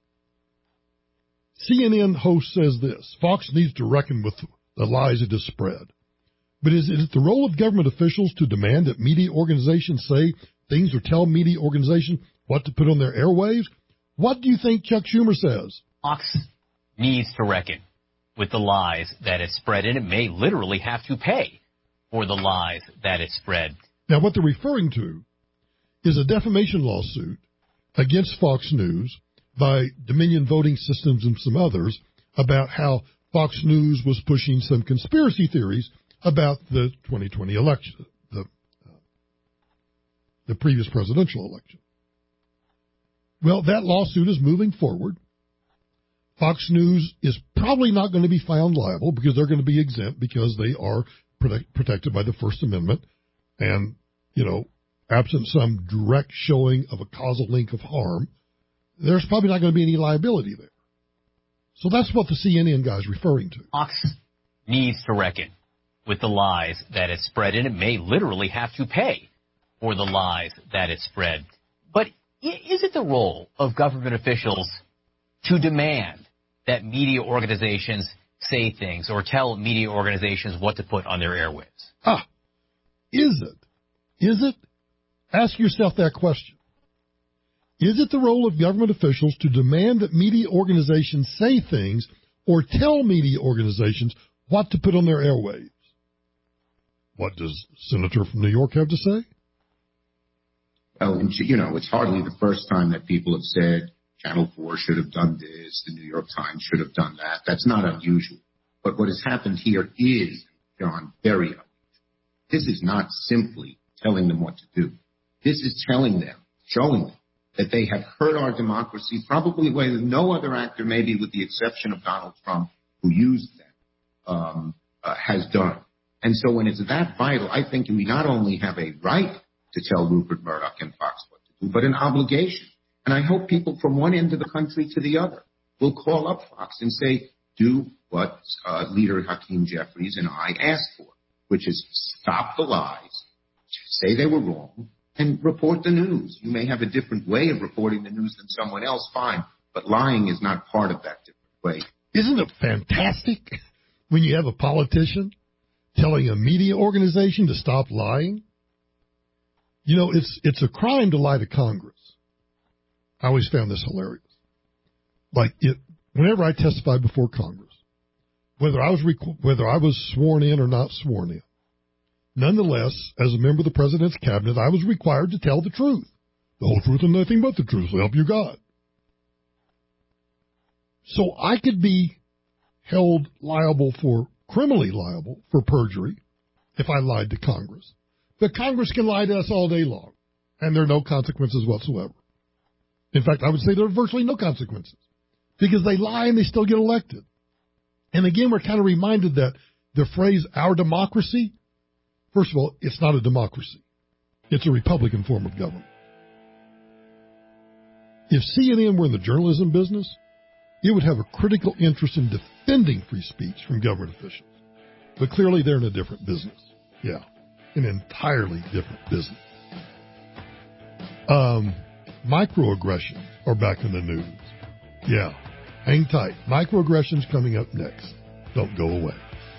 C N N host says this: Fox needs to reckon with the lies it has spread. But is it the role of government officials to demand that media organizations say things or tell media organizations what to put on their airwaves? What do you think Chuck Schumer says? Fox needs to reckon with the lies that it spread, and it may literally have to pay for the lies that it spread. Now, what they're referring to is a defamation lawsuit against Fox News by Dominion Voting Systems and some others about how Fox News was pushing some conspiracy theories about the twenty twenty election, the, uh, the previous presidential election. Well, that lawsuit is moving forward. Fox News is probably not going to be found liable because they're going to be exempt because they are protect, protected by the First Amendment. And, you know, absent some direct showing of a causal link of harm, there's probably not going to be any liability there. So that's what the C N N guy is referring to. Fox needs to reckon with the lies that it spread, and it may literally have to pay for the lies that it spread. But is it the role of government officials to demand that media organizations say things or tell media organizations what to put on their airwaves? Ah, is it? Is it? Ask yourself that question. Is it the role of government officials to demand that media organizations say things or tell media organizations what to put on their airwaves? What does Senator from New York have to say? Well, you know, it's hardly the first time that people have said Channel four should have done this, the New York Times should have done that. That's not unusual. But what has happened here is, John, very unusual. This is not simply telling them what to do. This is telling them, showing them, that they have hurt our democracy probably in a way that no other actor, maybe with the exception of Donald Trump, who used them, um, uh, has done. And so when it's that vital, I think we not only have a right to tell Rupert Murdoch and Fox what to do, but an obligation. And I hope people from one end of the country to the other will call up Fox and say, do what uh, Leader Hakeem Jeffries and I asked for, which is stop the lies, say they were wrong, and report the news. You may have a different way of reporting the news than someone else, fine, but lying is not part of that different way. Isn't it fantastic when you have a politician telling a media organization to stop lying? You know, it's it's a crime to lie to Congress. I always found this hilarious. Like, it, whenever I testified before Congress, whether I was rec- whether I was sworn in or not sworn in, nonetheless, as a member of the president's cabinet, I was required to tell the truth, the whole truth and nothing but the truth. So help you God. So I could be held liable for, criminally liable for perjury if I lied to Congress. But Congress can lie to us all day long, and there are no consequences whatsoever. In fact, I would say there are virtually no consequences because they lie and they still get elected. And again, we're kind of reminded that the phrase, our democracy, first of all, it's not a democracy. It's a Republican form of government. If C N N were in the journalism business, it would have a critical interest in defending free speech from government officials. But clearly they're in a different business. Yeah, an entirely different business. Um, microaggressions are back in the news. Yeah, hang tight. Microaggressions coming up next. Don't go away.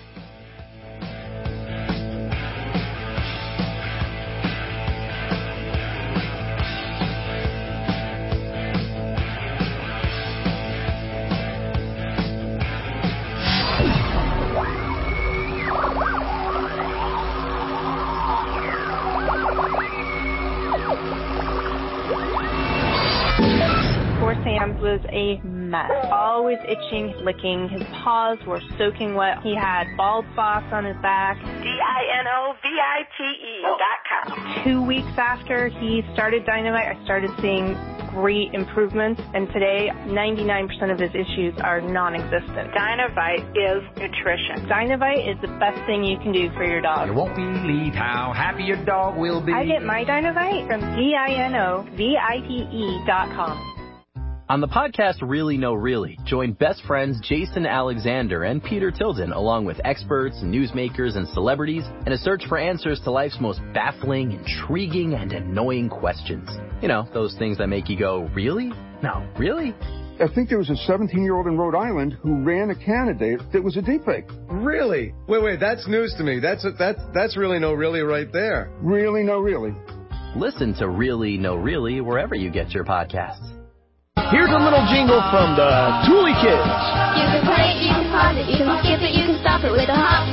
Was a mess. Always itching, licking. His paws were soaking wet. He had bald spots on his back. D I N O V I T E dot com. Two weeks after he started Dynamite, I started seeing great improvements, and today ninety-nine percent of his issues are non-existent. Dinovite is nutrition. Dinovite is the best thing you can do for your dog. You won't believe how happy your dog will be. I get my Dinovite from D I N O V I T E dot com. On the podcast Really Know Really, join best friends Jason Alexander and Peter Tilden along with experts, newsmakers, and celebrities in a search for answers to life's most baffling, intriguing, and annoying questions. You know, those things that make you go, really? No, really? I think there was a seventeen-year-old in Rhode Island who ran a candidate that was a deepfake. Really? Wait, wait, that's news to me. That's a, that's that's Really Know Really right there. Really Know Really. Listen to Really Know Really wherever you get your podcasts. Here's a little jingle from the Thule Kids. You can play it, you can pause it, you can skip it, you can stop it with a hop.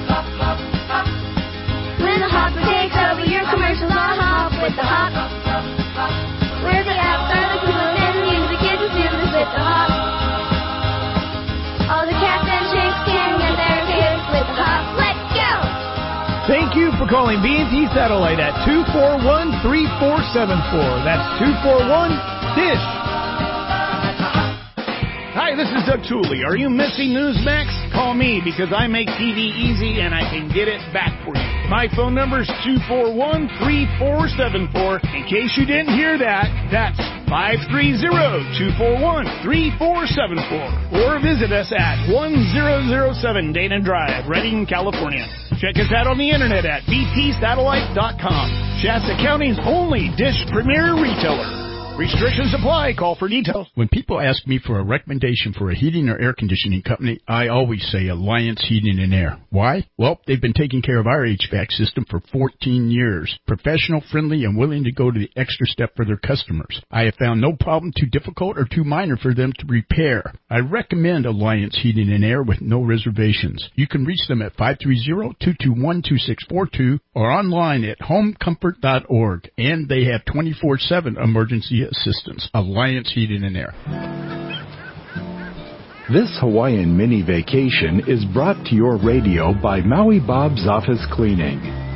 When the hopper takes over your commercials, I'll hop with the hop. Where the apps are the coolest and the music is the soothest with the hop. All the cats and chicks can get their kids with the hop. Let's go! Thank you for calling B and T Satellite at two four one, three four seven four. That's two four one, DISH. Hi, this is Doug Tooley. Are you missing Newsmax? Call me because I make T V easy and I can get it back for you. My phone number is two four one, three four seven four. In case you didn't hear that, that's five three zero, two four one, three four seven four. Or visit us at one thousand seven Dana Drive, Redding, California. Check us out on the internet at b t satellite dot com. Shasta County's only DISH Premier retailer. Restrictions apply. Call for details. When people ask me for a recommendation for a heating or air conditioning company, I always say Alliance Heating and Air. Why? Well, they've been taking care of our H V A C system for fourteen years. Professional, friendly, and willing to go to the extra step for their customers. I have found no problem too difficult or too minor for them to repair. I recommend Alliance Heating and Air with no reservations. You can reach them at five three zero, two two one, two six four two or online at home comfort dot org. And they have twenty-four seven emergency assistance. Alliance Heating and Air. This Hawaiian mini vacation is brought to your radio by Maui Bob's Office Cleaning.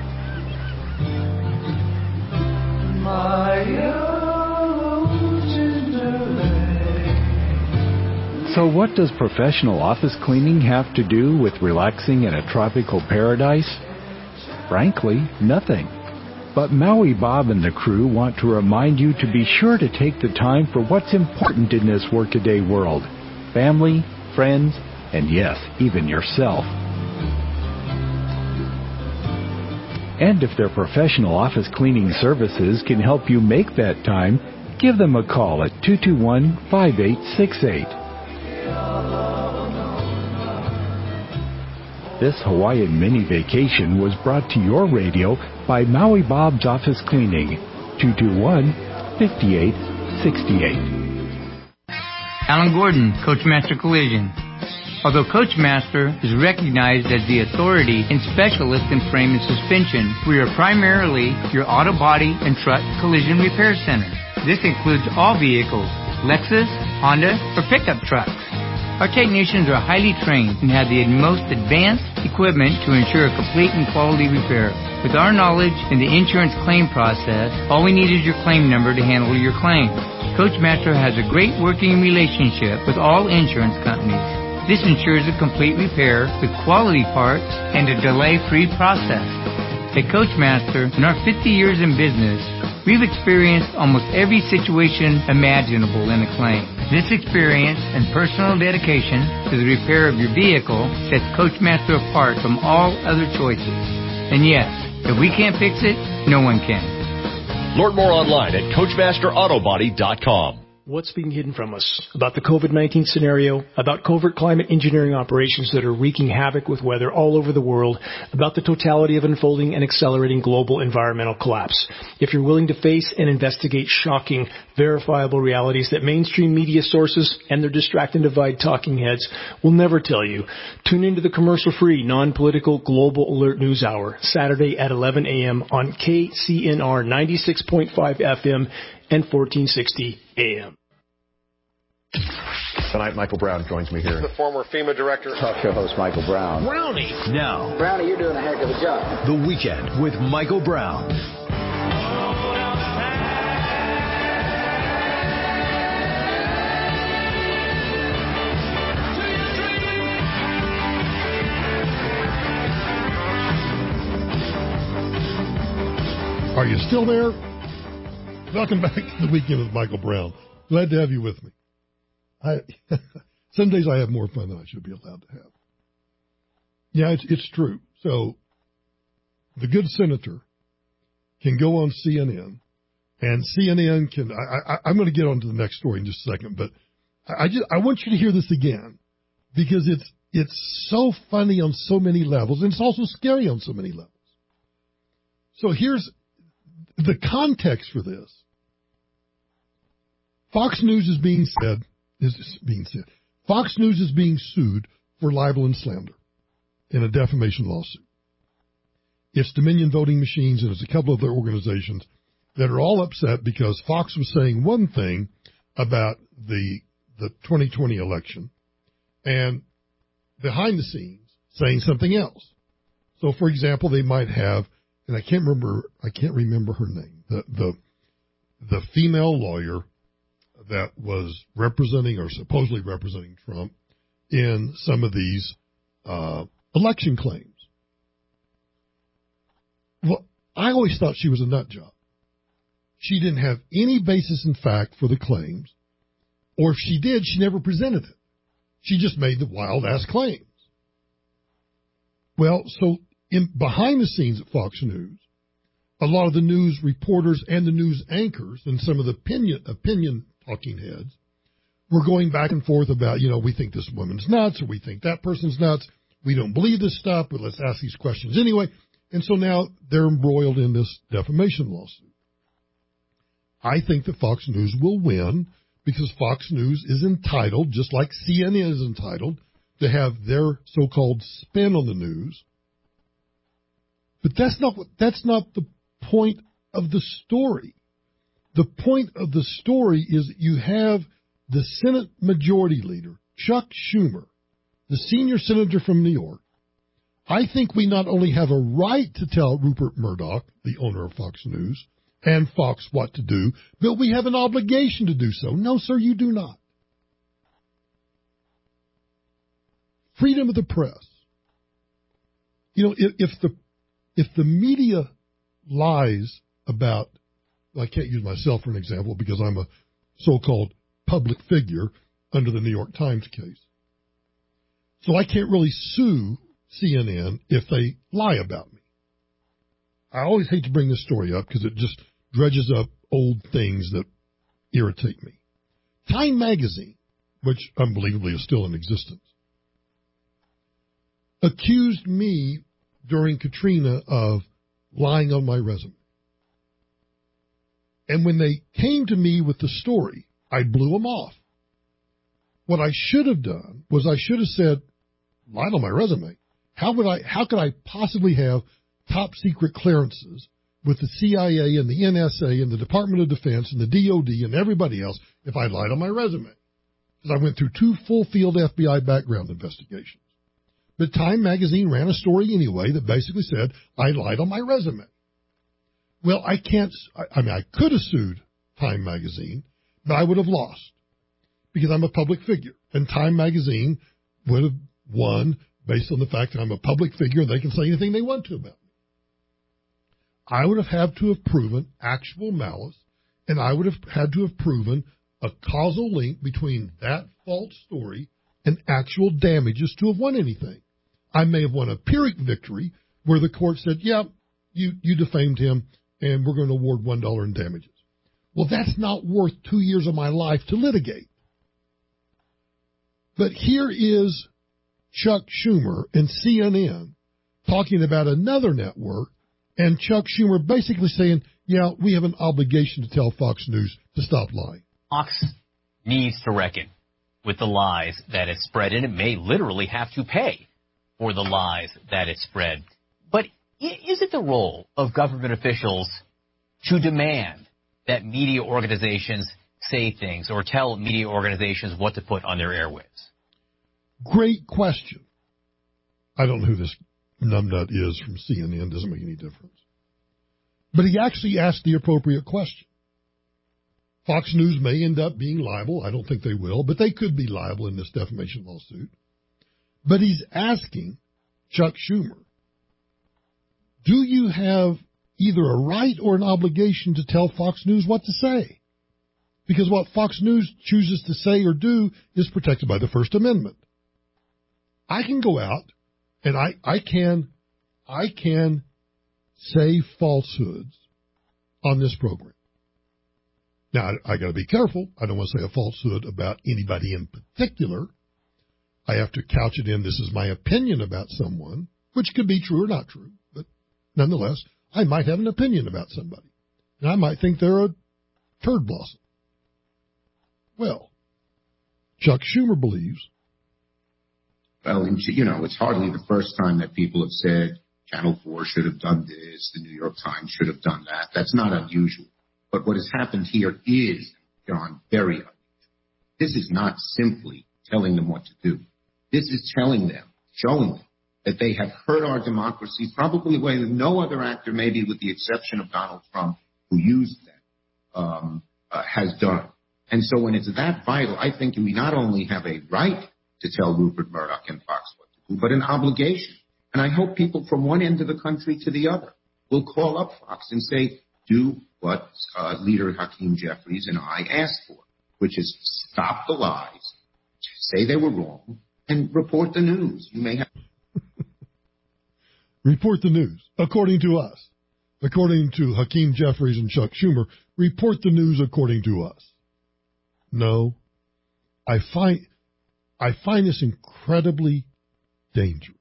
So what does professional office cleaning have to do with relaxing in a tropical paradise? Frankly, nothing. But Maui Bob and the crew want to remind you to be sure to take the time for what's important in this workaday world. Family, friends, and yes, even yourself. And if their professional office cleaning services can help you make that time, give them a call at two two one, five eight six eight. This Hawaiian mini vacation was brought to your radio by Maui Bob's Office Cleaning, two two one, five eight six eight. Alan Gordon, Coachmaster Collision. Although Coachmaster is recognized as the authority and specialist in frame and suspension, we are primarily your auto body and truck collision repair center. This includes all vehicles, Lexus, Honda, or pickup trucks. Our technicians are highly trained and have the most advanced equipment to ensure a complete and quality repair. With our knowledge in the insurance claim process, all we need is your claim number to handle your claim. Coachmaster has a great working relationship with all insurance companies. This ensures a complete repair with quality parts and a delay-free process. At Coachmaster, in our fifty years in business, we've experienced almost every situation imaginable in a claim. This experience and personal dedication to the repair of your vehicle sets Coachmaster apart from all other choices. And yes, if we can't fix it, no one can. Learn more online at coachmaster auto body dot com. What's being hidden from us about the COVID nineteen scenario, about covert climate engineering operations that are wreaking havoc with weather all over the world, about the totality of unfolding and accelerating global environmental collapse. If you're willing to face and investigate shocking, verifiable realities that mainstream media sources and their distract and divide talking heads will never tell you, tune into the commercial-free, non-political Global Alert News Hour, Saturday at eleven a.m. on K C N R ninety-six point five F M and fourteen sixty A M. Tonight, Michael Brown joins me here. The former FEMA director. Talk show host Michael Brown. Brownie. Now, Brownie, you're doing a heck of a job. The Weekend with Michael Brown. Are you still there? Welcome back to the Weekend with Michael Brown. Glad to have you with me. I some days I have more fun than I should be allowed to have. Yeah, it's, it's true. So the good senator can go on C N N, and C N N can. I, I, I'm going to get on to the next story in just a second, but I just I want you to hear this again because it's it's so funny on so many levels, and it's also scary on so many levels. So here's the context for this. Fox News is being said is being said. Fox News is being sued for libel and slander in a defamation lawsuit. It's Dominion Voting Machines and it's a couple of other organizations that are all upset because Fox was saying one thing about the the twenty twenty election and behind the scenes saying something else. So, for example, they might have, and I can't remember, I can't remember her name, the the the female lawyer that was representing or supposedly representing Trump in some of these uh, election claims. Well, I always thought she was a nut job. She didn't have any basis in fact for the claims, or if she did, she never presented it. She just made the wild-ass claims. Well, so in behind the scenes at Fox News, a lot of the news reporters and the news anchors and some of the opinion opinion talking heads were going back and forth about, you know, we think this woman's nuts or we think that person's nuts. We don't believe this stuff, but let's ask these questions anyway. And so now they're embroiled in this defamation lawsuit. I think that Fox News will win because Fox News is entitled, just like C N N is entitled, to have their so-called spin on the news. But that's not that's not the point of the story. The point of the story is that you have the Senate Majority Leader, Chuck Schumer, the senior senator from New York. I think we not only have a right to tell Rupert Murdoch, the owner of Fox News, and Fox what to do, but we have an obligation to do so. No, sir, you do not. Freedom of the press. You know, if, if the if the media lies about, I can't use myself for an example because I'm a so-called public figure under the New York Times case. So I can't really sue C N N if they lie about me. I always hate to bring this story up because it just dredges up old things that irritate me. Time magazine, which unbelievably is still in existence, accused me during Katrina of lying on my resume. And when they came to me with the story, I blew them off. What I should have done was I should have said, lied on my resume. How would I, how could I possibly have top secret clearances with the C I A and the N S A and the Department of Defense and the D O D and everybody else if I lied on my resume? Because I went through two full field F B I background investigations. But Time magazine ran a story anyway that basically said I lied on my resume. Well, I can't, I mean, I could have sued Time magazine, but I would have lost because I'm a public figure. And Time magazine would have won based on the fact that I'm a public figure and they can say anything they want to about me. I would have had to have proven actual malice, and I would have had to have proven a causal link between that false story and actual damages to have won anything. I may have won a Pyrrhic victory where the court said, yeah, you, you defamed him, and we're going to award one dollar in damages. Well, that's not worth two years of my life to litigate. But here is Chuck Schumer and C N N talking about another network, and Chuck Schumer basically saying, yeah, we have an obligation to tell Fox News to stop lying. Fox needs to reckon with the lies that it spread, and it may literally have to pay for the lies that it spread. But is it the role of government officials to demand that media organizations say things or tell media organizations what to put on their airwaves? Great question. I don't know who this numbnut is from C N N. Doesn't make any difference. But he actually asked the appropriate question. Fox News may end up being liable. I don't think they will, but they could be liable in this defamation lawsuit. But he's asking Chuck Schumer, do you have either a right or an obligation to tell Fox News what to say. Because what Fox News chooses to say or do is protected by the First Amendment. I can go out and I, I can I can say falsehoods on this program. Now, I, I got to be careful. I don't want to say a falsehood about anybody in particular. I have to couch it in, this is my opinion about someone, which could be true or not true. But nonetheless, I might have an opinion about somebody. And I might think they're a turd blossom. Well, Chuck Schumer believes. Well, you know, it's hardly the first time that people have said Channel four should have done this, the New York Times should have done that. That's not unusual. But what has happened here is, John, very unusual. This is not simply telling them what to do. This is telling them, showing them that they have hurt our democracy probably in a way that no other actor, maybe with the exception of Donald Trump, who used that, um, uh, has done. And so when it's that vital, I think we not only have a right to tell Rupert Murdoch and Fox what to do, but an obligation. And I hope people from one end of the country to the other will call up Fox and say, do what uh, Leader Hakeem Jeffries and I asked for, which is stop the lies, say they were wrong, and report the news. You may have report the news, according to us. According to Hakeem Jeffries and Chuck Schumer, report the news according to us. No, I find I find this incredibly dangerous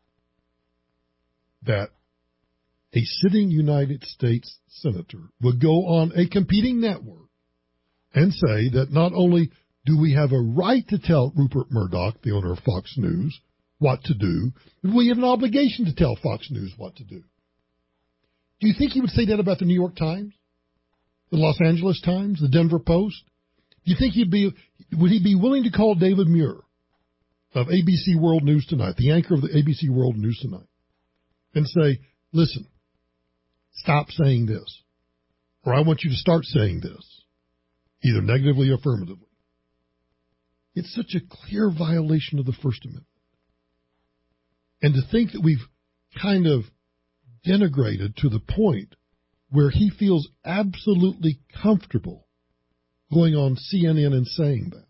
that a sitting United States senator would go on a competing network and say that not only do we have a right to tell Rupert Murdoch, the owner of Fox News, what to do, but we have an obligation to tell Fox News what to do. Do you think he would say that about the New York Times, the Los Angeles Times, the Denver Post? Do you think he'd be, would he be willing to call David Muir of A B C World News Tonight, the anchor of the A B C World News Tonight, and say, listen, stop saying this, or I want you to start saying this, either negatively or affirmatively? It's such a clear violation of the First Amendment. And to think that we've kind of denigrated to the point where he feels absolutely comfortable going on C N N and saying that.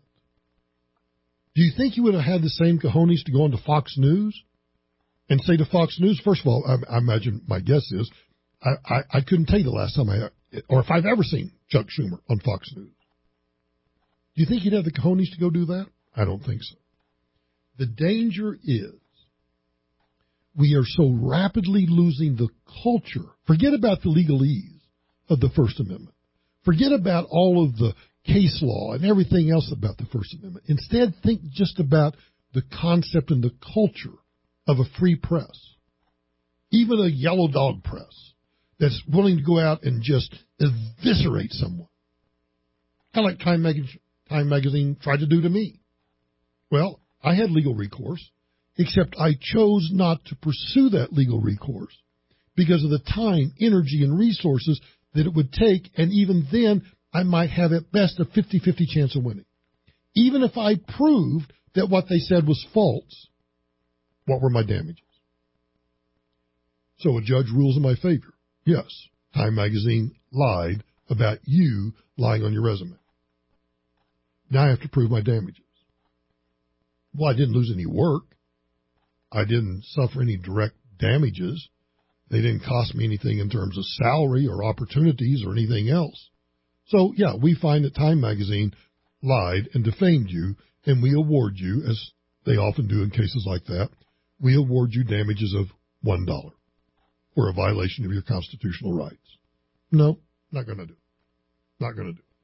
Do you think he would have had the same cojones to go on to Fox News and say to Fox News, first of all, I, I imagine my guess is, I, I, I couldn't tell you the last time I, or if I've ever seen Chuck Schumer on Fox News. Do you think he'd have the cojones to go do that? I don't think so. The danger is we are so rapidly losing the culture. Forget about the legalese of the First Amendment. Forget about all of the case law and everything else about the First Amendment. Instead, think just about the concept and the culture of a free press. Even a yellow dog press that's willing to go out and just eviscerate someone. Kind of like Time Magazine, Time Magazine tried to do to me. Well, I had legal recourse, except I chose not to pursue that legal recourse because of the time, energy, and resources that it would take, and even then, I might have at best a fifty-fifty chance of winning. Even if I proved that what they said was false, what were my damages? So a judge rules in my favor. Yes, Time Magazine lied about you lying on your resume. Now I have to prove my damages. Well, I didn't lose any work. I didn't suffer any direct damages. They didn't cost me anything in terms of salary or opportunities or anything else. So, yeah, we find that Time Magazine lied and defamed you, and we award you, as they often do in cases like that, we award you damages of one dollar for a violation of your constitutional rights. No, not going to do it. Not going to do it.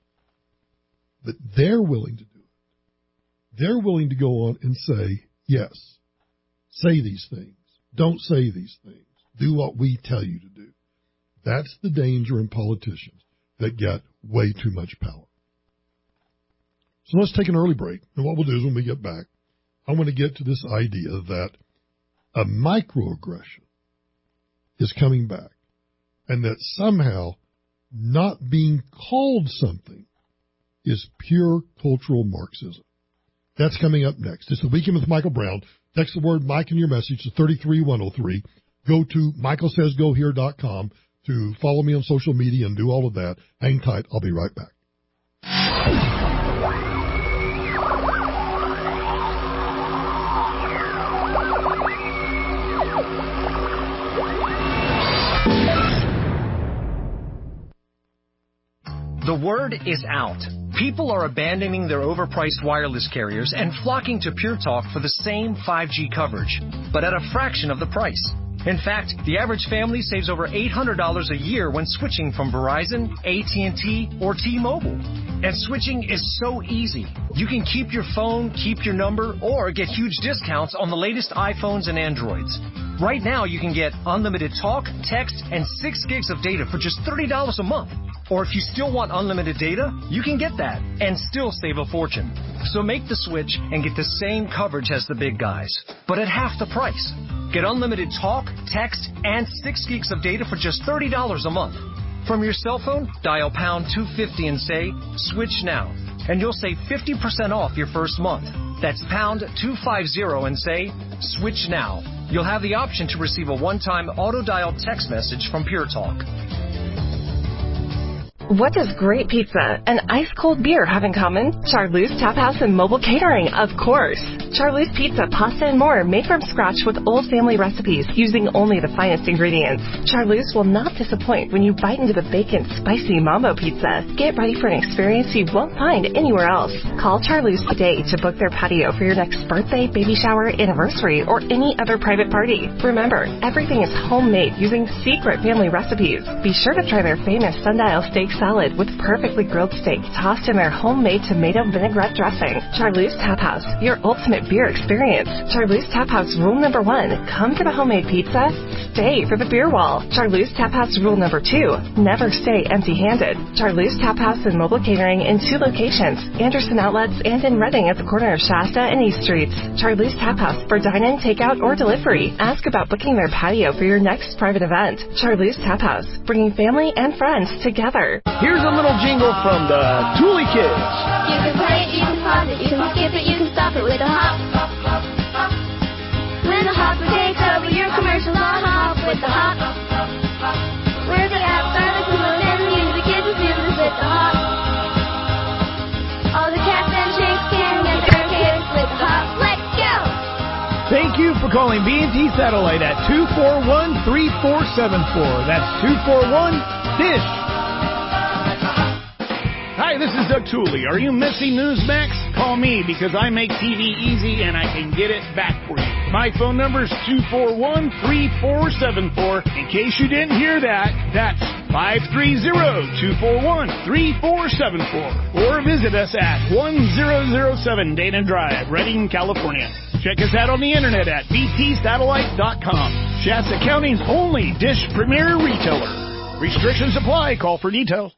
But they're willing to do it. They're willing to go on and say, yes, say these things. Don't say these things. Do what we tell you to do. That's the danger in politicians that get way too much power. So let's take an early break. And what we'll do is when we get back, I want to get to this idea that a microaggression is coming back and that somehow not being called something is pure cultural Marxism. That's coming up next. It's the Weekend with Michael Brown. Text the word Mike in your message to three three one oh three. Go to michael says go here dot com. to follow me on social media and do all of that. Hang tight. I'll be right back. The word is out. People are abandoning their overpriced wireless carriers and flocking to Pure Talk for the same five G coverage, but at a fraction of the price. In fact, the average family saves over eight hundred dollars a year when switching from Verizon, A T and T, or T-Mobile. And switching is so easy. You can keep your phone, keep your number, or get huge discounts on the latest iPhones and Androids. Right now, you can get unlimited talk, text, and six gigs of data for just thirty dollars a month. Or if you still want unlimited data, you can get that and still save a fortune. So make the switch and get the same coverage as the big guys, but at half the price. Get unlimited talk, text, and six gigs of data for just thirty dollars a month. From your cell phone, dial pound two fifty and say, switch now. And you'll save fifty percent off your first month. That's pound two fifty and say, switch now. You'll have the option to receive a one-time auto-dialed text message from Pure Talk. What does great pizza and ice-cold beer have in common? Charlie's Tap House and Mobile Catering, of course. Charlie's Pizza, pasta, and more made from scratch with old family recipes using only the finest ingredients. Charlie's will not disappoint when you bite into the bacon, spicy Mambo pizza. Get ready for an experience you won't find anywhere else. Call Charlie's today to book their patio for your next birthday, baby shower, anniversary, or any other private party. Remember, everything is homemade using secret family recipes. Be sure to try their famous sundial steak salad with perfectly grilled steak tossed in their homemade tomato vinaigrette dressing. Charlie's Tap House, your ultimate beer experience. Charlie's Tap House rule number one, come for the homemade pizza, stay for the beer wall. Charlie's Tap House rule number two, never stay empty-handed. Charlie's Tap House and Mobile Catering in two locations, Anderson Outlets and in Reading at the corner of Shasta and East Streets. Charlie's Tap House for dine-in, takeout, or delivery. Ask about booking their patio for your next private event. Charlie's Tap House, bringing family and friends together. Here's a little jingle from the Thule Kids. You can play it, you can pause it, you can skip it, you can stop it with a hop. When the hopper takes over your commercials, I'll hop with the hop. Where the apps are the coolest and the music is the smoothest with the hop. All the cats and chicks can get their kicks with the hop. Let's go! Thank you for calling B and T Satellite at two four one, three four seven four. That's two four one, DISH. Hi, this is Doug Tooley. Are you missing Newsmax? Call me because I make T V easy and I can get it back for you. My phone number is two four one, three four seven four. In case you didn't hear that, that's five three zero, two four one, three four seven four. Or visit us at one thousand seven Dana Drive, Redding, California. Check us out on the internet at b t satellite dot com. Shasta County's only DISH Premier retailer. Restrictions apply. Call for details.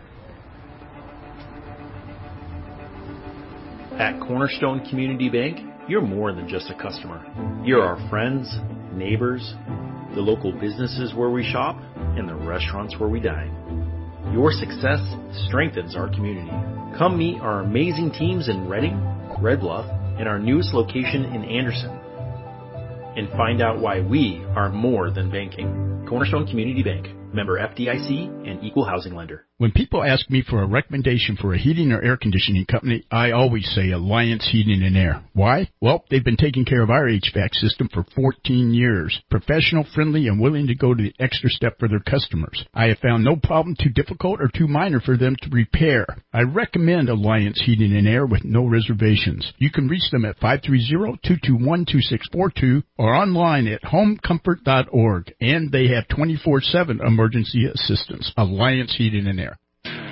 At Cornerstone Community Bank, you're more than just a customer. You're our friends, neighbors, the local businesses where we shop, and the restaurants where we dine. Your success strengthens our community. Come meet our amazing teams in Reading, Red Bluff, and our newest location in Anderson. And find out why we are more than banking. Cornerstone Community Bank, member F D I C and equal housing lender. When people ask me for a recommendation for a heating or air conditioning company, I always say Alliance Heating and Air. Why? Well, they've been taking care of our H V A C system for fourteen years. Professional, friendly, and willing to go to the extra step for their customers. I have found no problem too difficult or too minor for them to repair. I recommend Alliance Heating and Air with no reservations. You can reach them at five three zero, two two one, two six four two or online at home comfort dot org. And they have twenty-four seven emergency assistance. Alliance Heating and Air.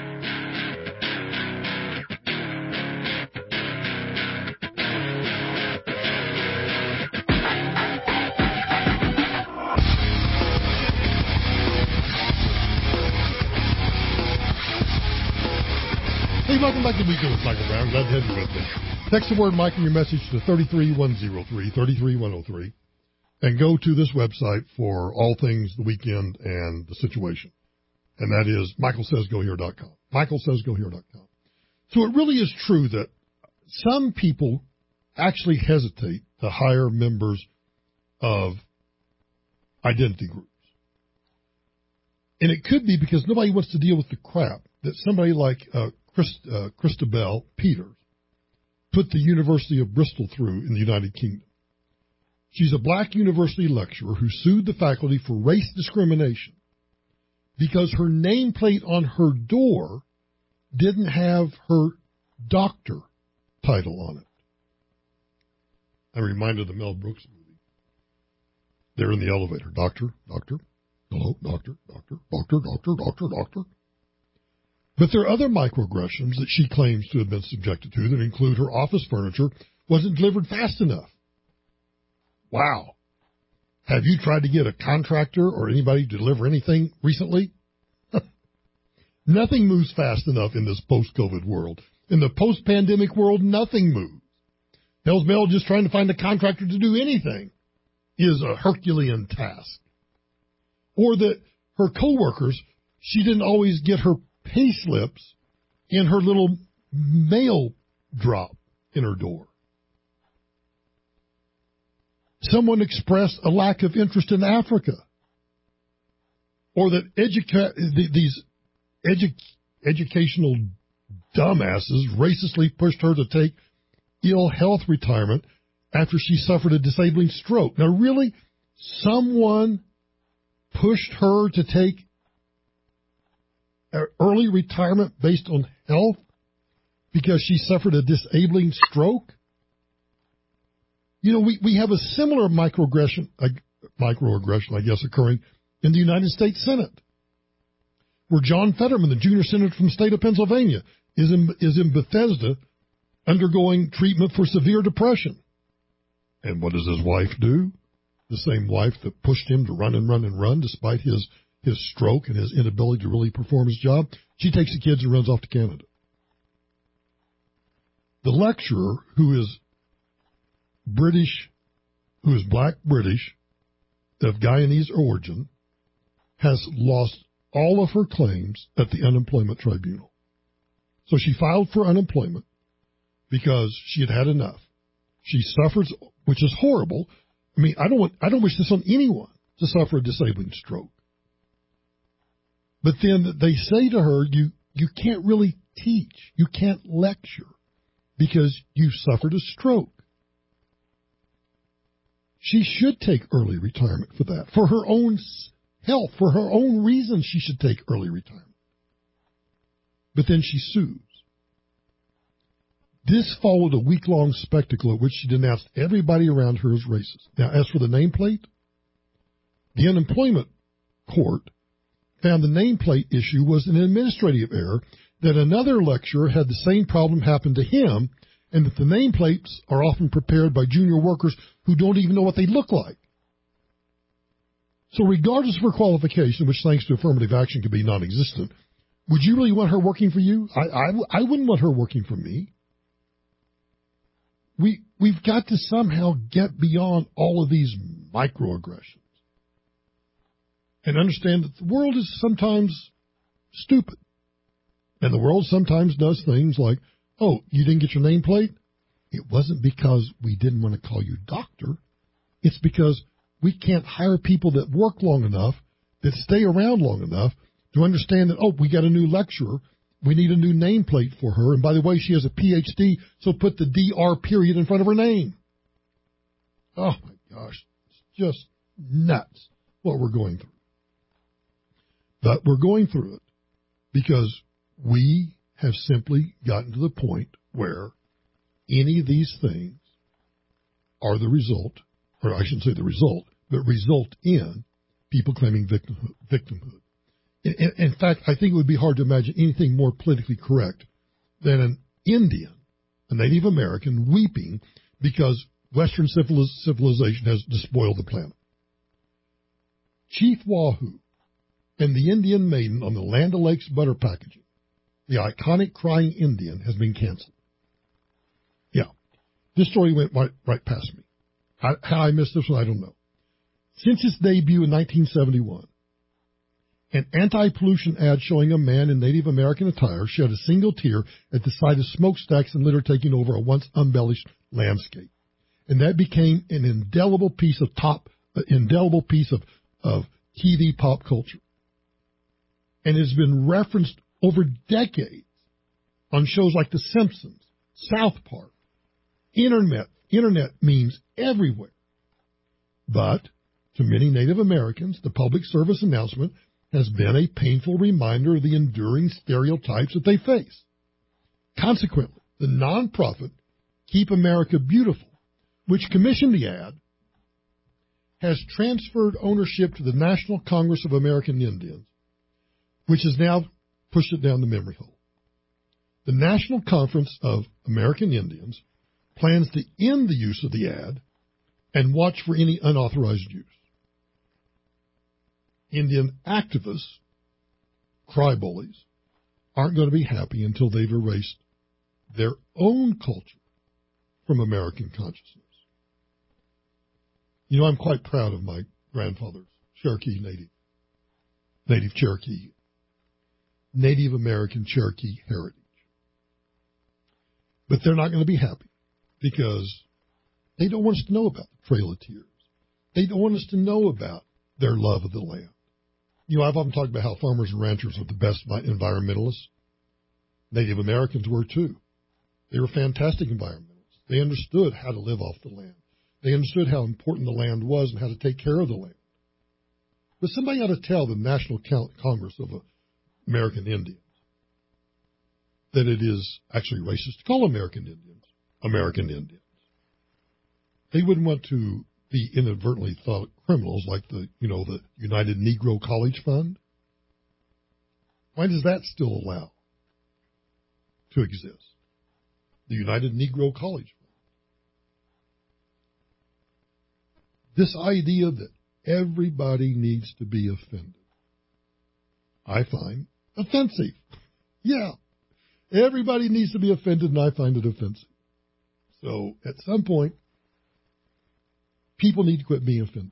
Hey, welcome back to Weekend with Michael Brown. Glad to have you with me. Text the word Mike in your message to three three one zero three, three three one zero three, and go to this website for all things the weekend and the situation. And that is michael says go here dot com. michael says go here dot com. So it really is true that some people actually hesitate to hire members of identity groups. And it could be because nobody wants to deal with the crap that somebody like uh, Chris, uh, Christabel Peters put the University of Bristol through in the United Kingdom. She's a black university lecturer who sued the faculty for race discrimination because her nameplate on her door didn't have her doctor title on it. I'm reminded of the Mel Brooks movie. They're in the elevator. Doctor, doctor, hello, doctor, doctor, doctor, doctor, doctor, doctor. But there are other microaggressions that she claims to have been subjected to that include her office furniture wasn't delivered fast enough. Wow. Have you tried to get a contractor or anybody to deliver anything recently? Nothing moves fast enough in this post-COVID world. In the post-pandemic world, nothing moves. Hell's Bell just trying to find a contractor to do anything is a Herculean task. Or that her coworkers, she didn't always get her pay slips in her little mail drop in her door. Someone expressed a lack of interest in Africa. Or that educa- these edu- educational dumbasses racistly pushed her to take ill health retirement after she suffered a disabling stroke. Now, really, someone pushed her to take early retirement based on health because she suffered a disabling stroke? You know, we, we have a similar microaggression, uh, microaggression, I guess, occurring in the United States Senate, where John Fetterman, the junior senator from the state of Pennsylvania, is in, is in Bethesda undergoing treatment for severe depression. And what does his wife do? The same wife that pushed him to run and run and run despite his, his stroke and his inability to really perform his job. She takes the kids and runs off to Canada. The lecturer, who is British, who is black British, of Guyanese origin, has lost all of her claims at the unemployment tribunal. So she filed for unemployment because she had had enough. She suffers, which is horrible. I mean, I don't want, I don't wish this on anyone to suffer a disabling stroke. But then they say to her, you, you can't really teach. You can't lecture because you suffered a stroke. She should take early retirement for that. For her own health, for her own reasons, she should take early retirement. But then she sues. This followed a week-long spectacle at which she denounced everybody around her as racist. Now, as for the nameplate, the unemployment court found the nameplate issue was an administrative error, that another lecturer had the same problem happen to him, and that the nameplates are often prepared by junior workers who don't even know what they look like. So regardless of her qualification, which thanks to affirmative action could be non-existent, would you really want her working for you? I, I, I wouldn't want her working for me. We, we've got to somehow get beyond all of these microaggressions and understand that the world is sometimes stupid. And the world sometimes does things like, oh, you didn't get your nameplate? It wasn't because we didn't want to call you doctor. It's because we can't hire people that work long enough, that stay around long enough to understand that, oh, we got a new lecturer. We need a new nameplate for her. And by the way, she has a P H D, so put the D R period in front of her name. Oh, my gosh. It's just nuts what we're going through. But we're going through it because we have simply gotten to the point where any of these things are the result, or I shouldn't say the result, but result in people claiming victimhood. victimhood. In, in fact, I think it would be hard to imagine anything more politically correct than an Indian, a Native American, weeping because Western civilization has despoiled the planet. Chief Wahoo and the Indian maiden on the Land O'Lakes butter packaging, the iconic crying Indian, has been canceled. Yeah, this story went right, right past me. How, how I missed this one, I don't know. Since its debut in nineteen seventy-one, an anti-pollution ad showing a man in Native American attire shed a single tear at the sight of smokestacks and litter taking over a once embellished landscape. And that became an indelible piece of top, uh, indelible piece of, of T V pop culture. and has been referenced over decades on shows like The Simpsons, South Park, Internet, Internet memes everywhere. But to many Native Americans, the public service announcement has been a painful reminder of the enduring stereotypes that they face. Consequently, the nonprofit Keep America Beautiful, which commissioned the ad, has transferred ownership to the National Congress of American Indians, which has now pushed it down the memory hole. The National Conference of American Indians plans to end the use of the ad and watch for any unauthorized use. Indian activists, crybullies, aren't going to be happy until they've erased their own culture from American consciousness. You know, I'm quite proud of my grandfather's Cherokee Native, Native Cherokee, Native American Cherokee heritage. But they're not going to be happy because they don't want us to know about the Trail of Tears. They don't want us to know about their love of the land. You know, I've often talked about how farmers and ranchers are the best environmentalists. Native Americans were too. They were fantastic environmentalists. They understood how to live off the land. They understood how important the land was and how to take care of the land. But somebody ought to tell the National Congress of American Indians that it is actually racist to call American Indians American Indians. They wouldn't want to be inadvertently thought criminals like the, you know, the United Negro College Fund. Why does that still allow to exist? The United Negro College Fund. This idea that everybody needs to be offended, I find offensive. Yeah, everybody needs to be offended, and I find it offensive. So at some point, people need to quit being offended.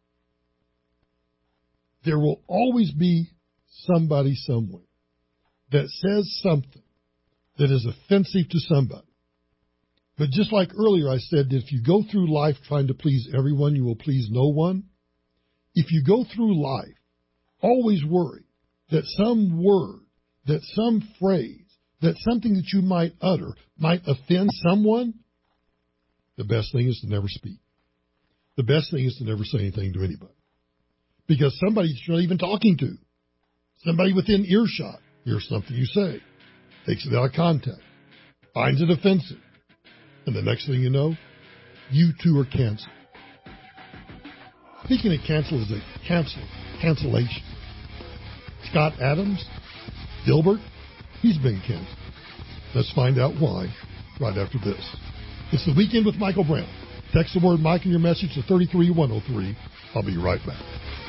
There will always be somebody somewhere that says something that is offensive to somebody. But just like earlier I said, that if you go through life trying to please everyone, you will please no one. If you go through life, always worry that some word, that some phrase, that something that you might utter might offend someone, the best thing is to never speak. The best thing is to never say anything to anybody. Because somebody you're not even talking to, somebody within earshot, hears something you say, takes it out of context, finds it offensive, and the next thing you know, you too are canceled. Speaking of cancel is a cancel, cancellation. Scott Adams, Dilbert, he's been canceled. Let's find out why right after this. It's The Weekend with Michael Brown. Text the word Mike in your message to three three one oh three. I'll be right back.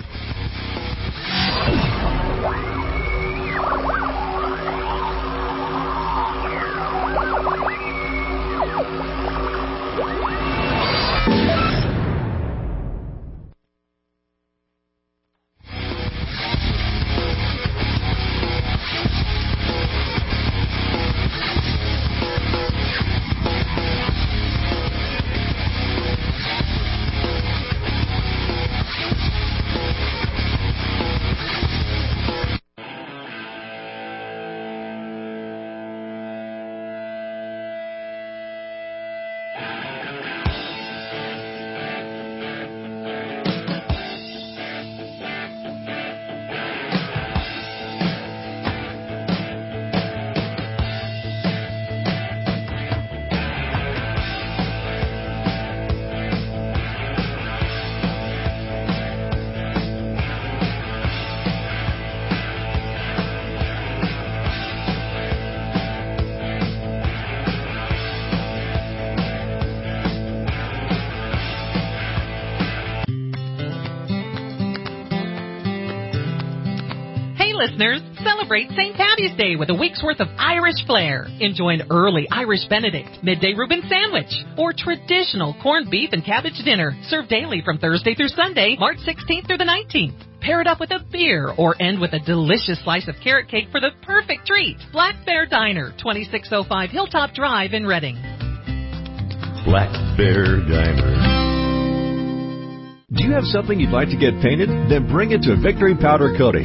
Listeners, celebrate Saint Patty's Day with a week's worth of Irish flair. Enjoy an early Irish Benedict, midday Reuben sandwich, or traditional corned beef and cabbage dinner, served daily from Thursday through Sunday, March sixteenth through the nineteenth. Pair it up with a beer or end with a delicious slice of carrot cake for the perfect treat. Black Bear Diner, twenty-six oh five Hilltop Drive in Reading. Black Bear Diner. Do you have something you'd like to get painted? Then bring it to Victory Powder Coating.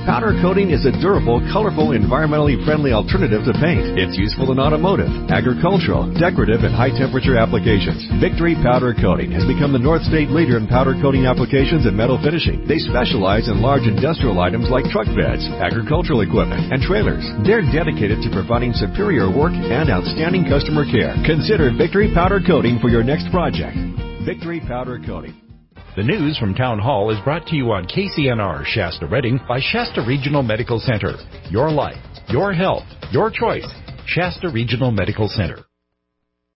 Powder coating is a durable, colorful, environmentally friendly alternative to paint. It's useful in automotive, agricultural, decorative, and high-temperature applications. Victory Powder Coating has become the North State leader in powder coating applications and metal finishing. They specialize in large industrial items like truck beds, agricultural equipment, and trailers. They're dedicated to providing superior work and outstanding customer care. Consider Victory Powder Coating for your next project. Victory Powder Coating. The news from Town Hall is brought to you on K C N R Shasta Redding by Shasta Regional Medical Center. Your life, your health, your choice. Shasta Regional Medical Center.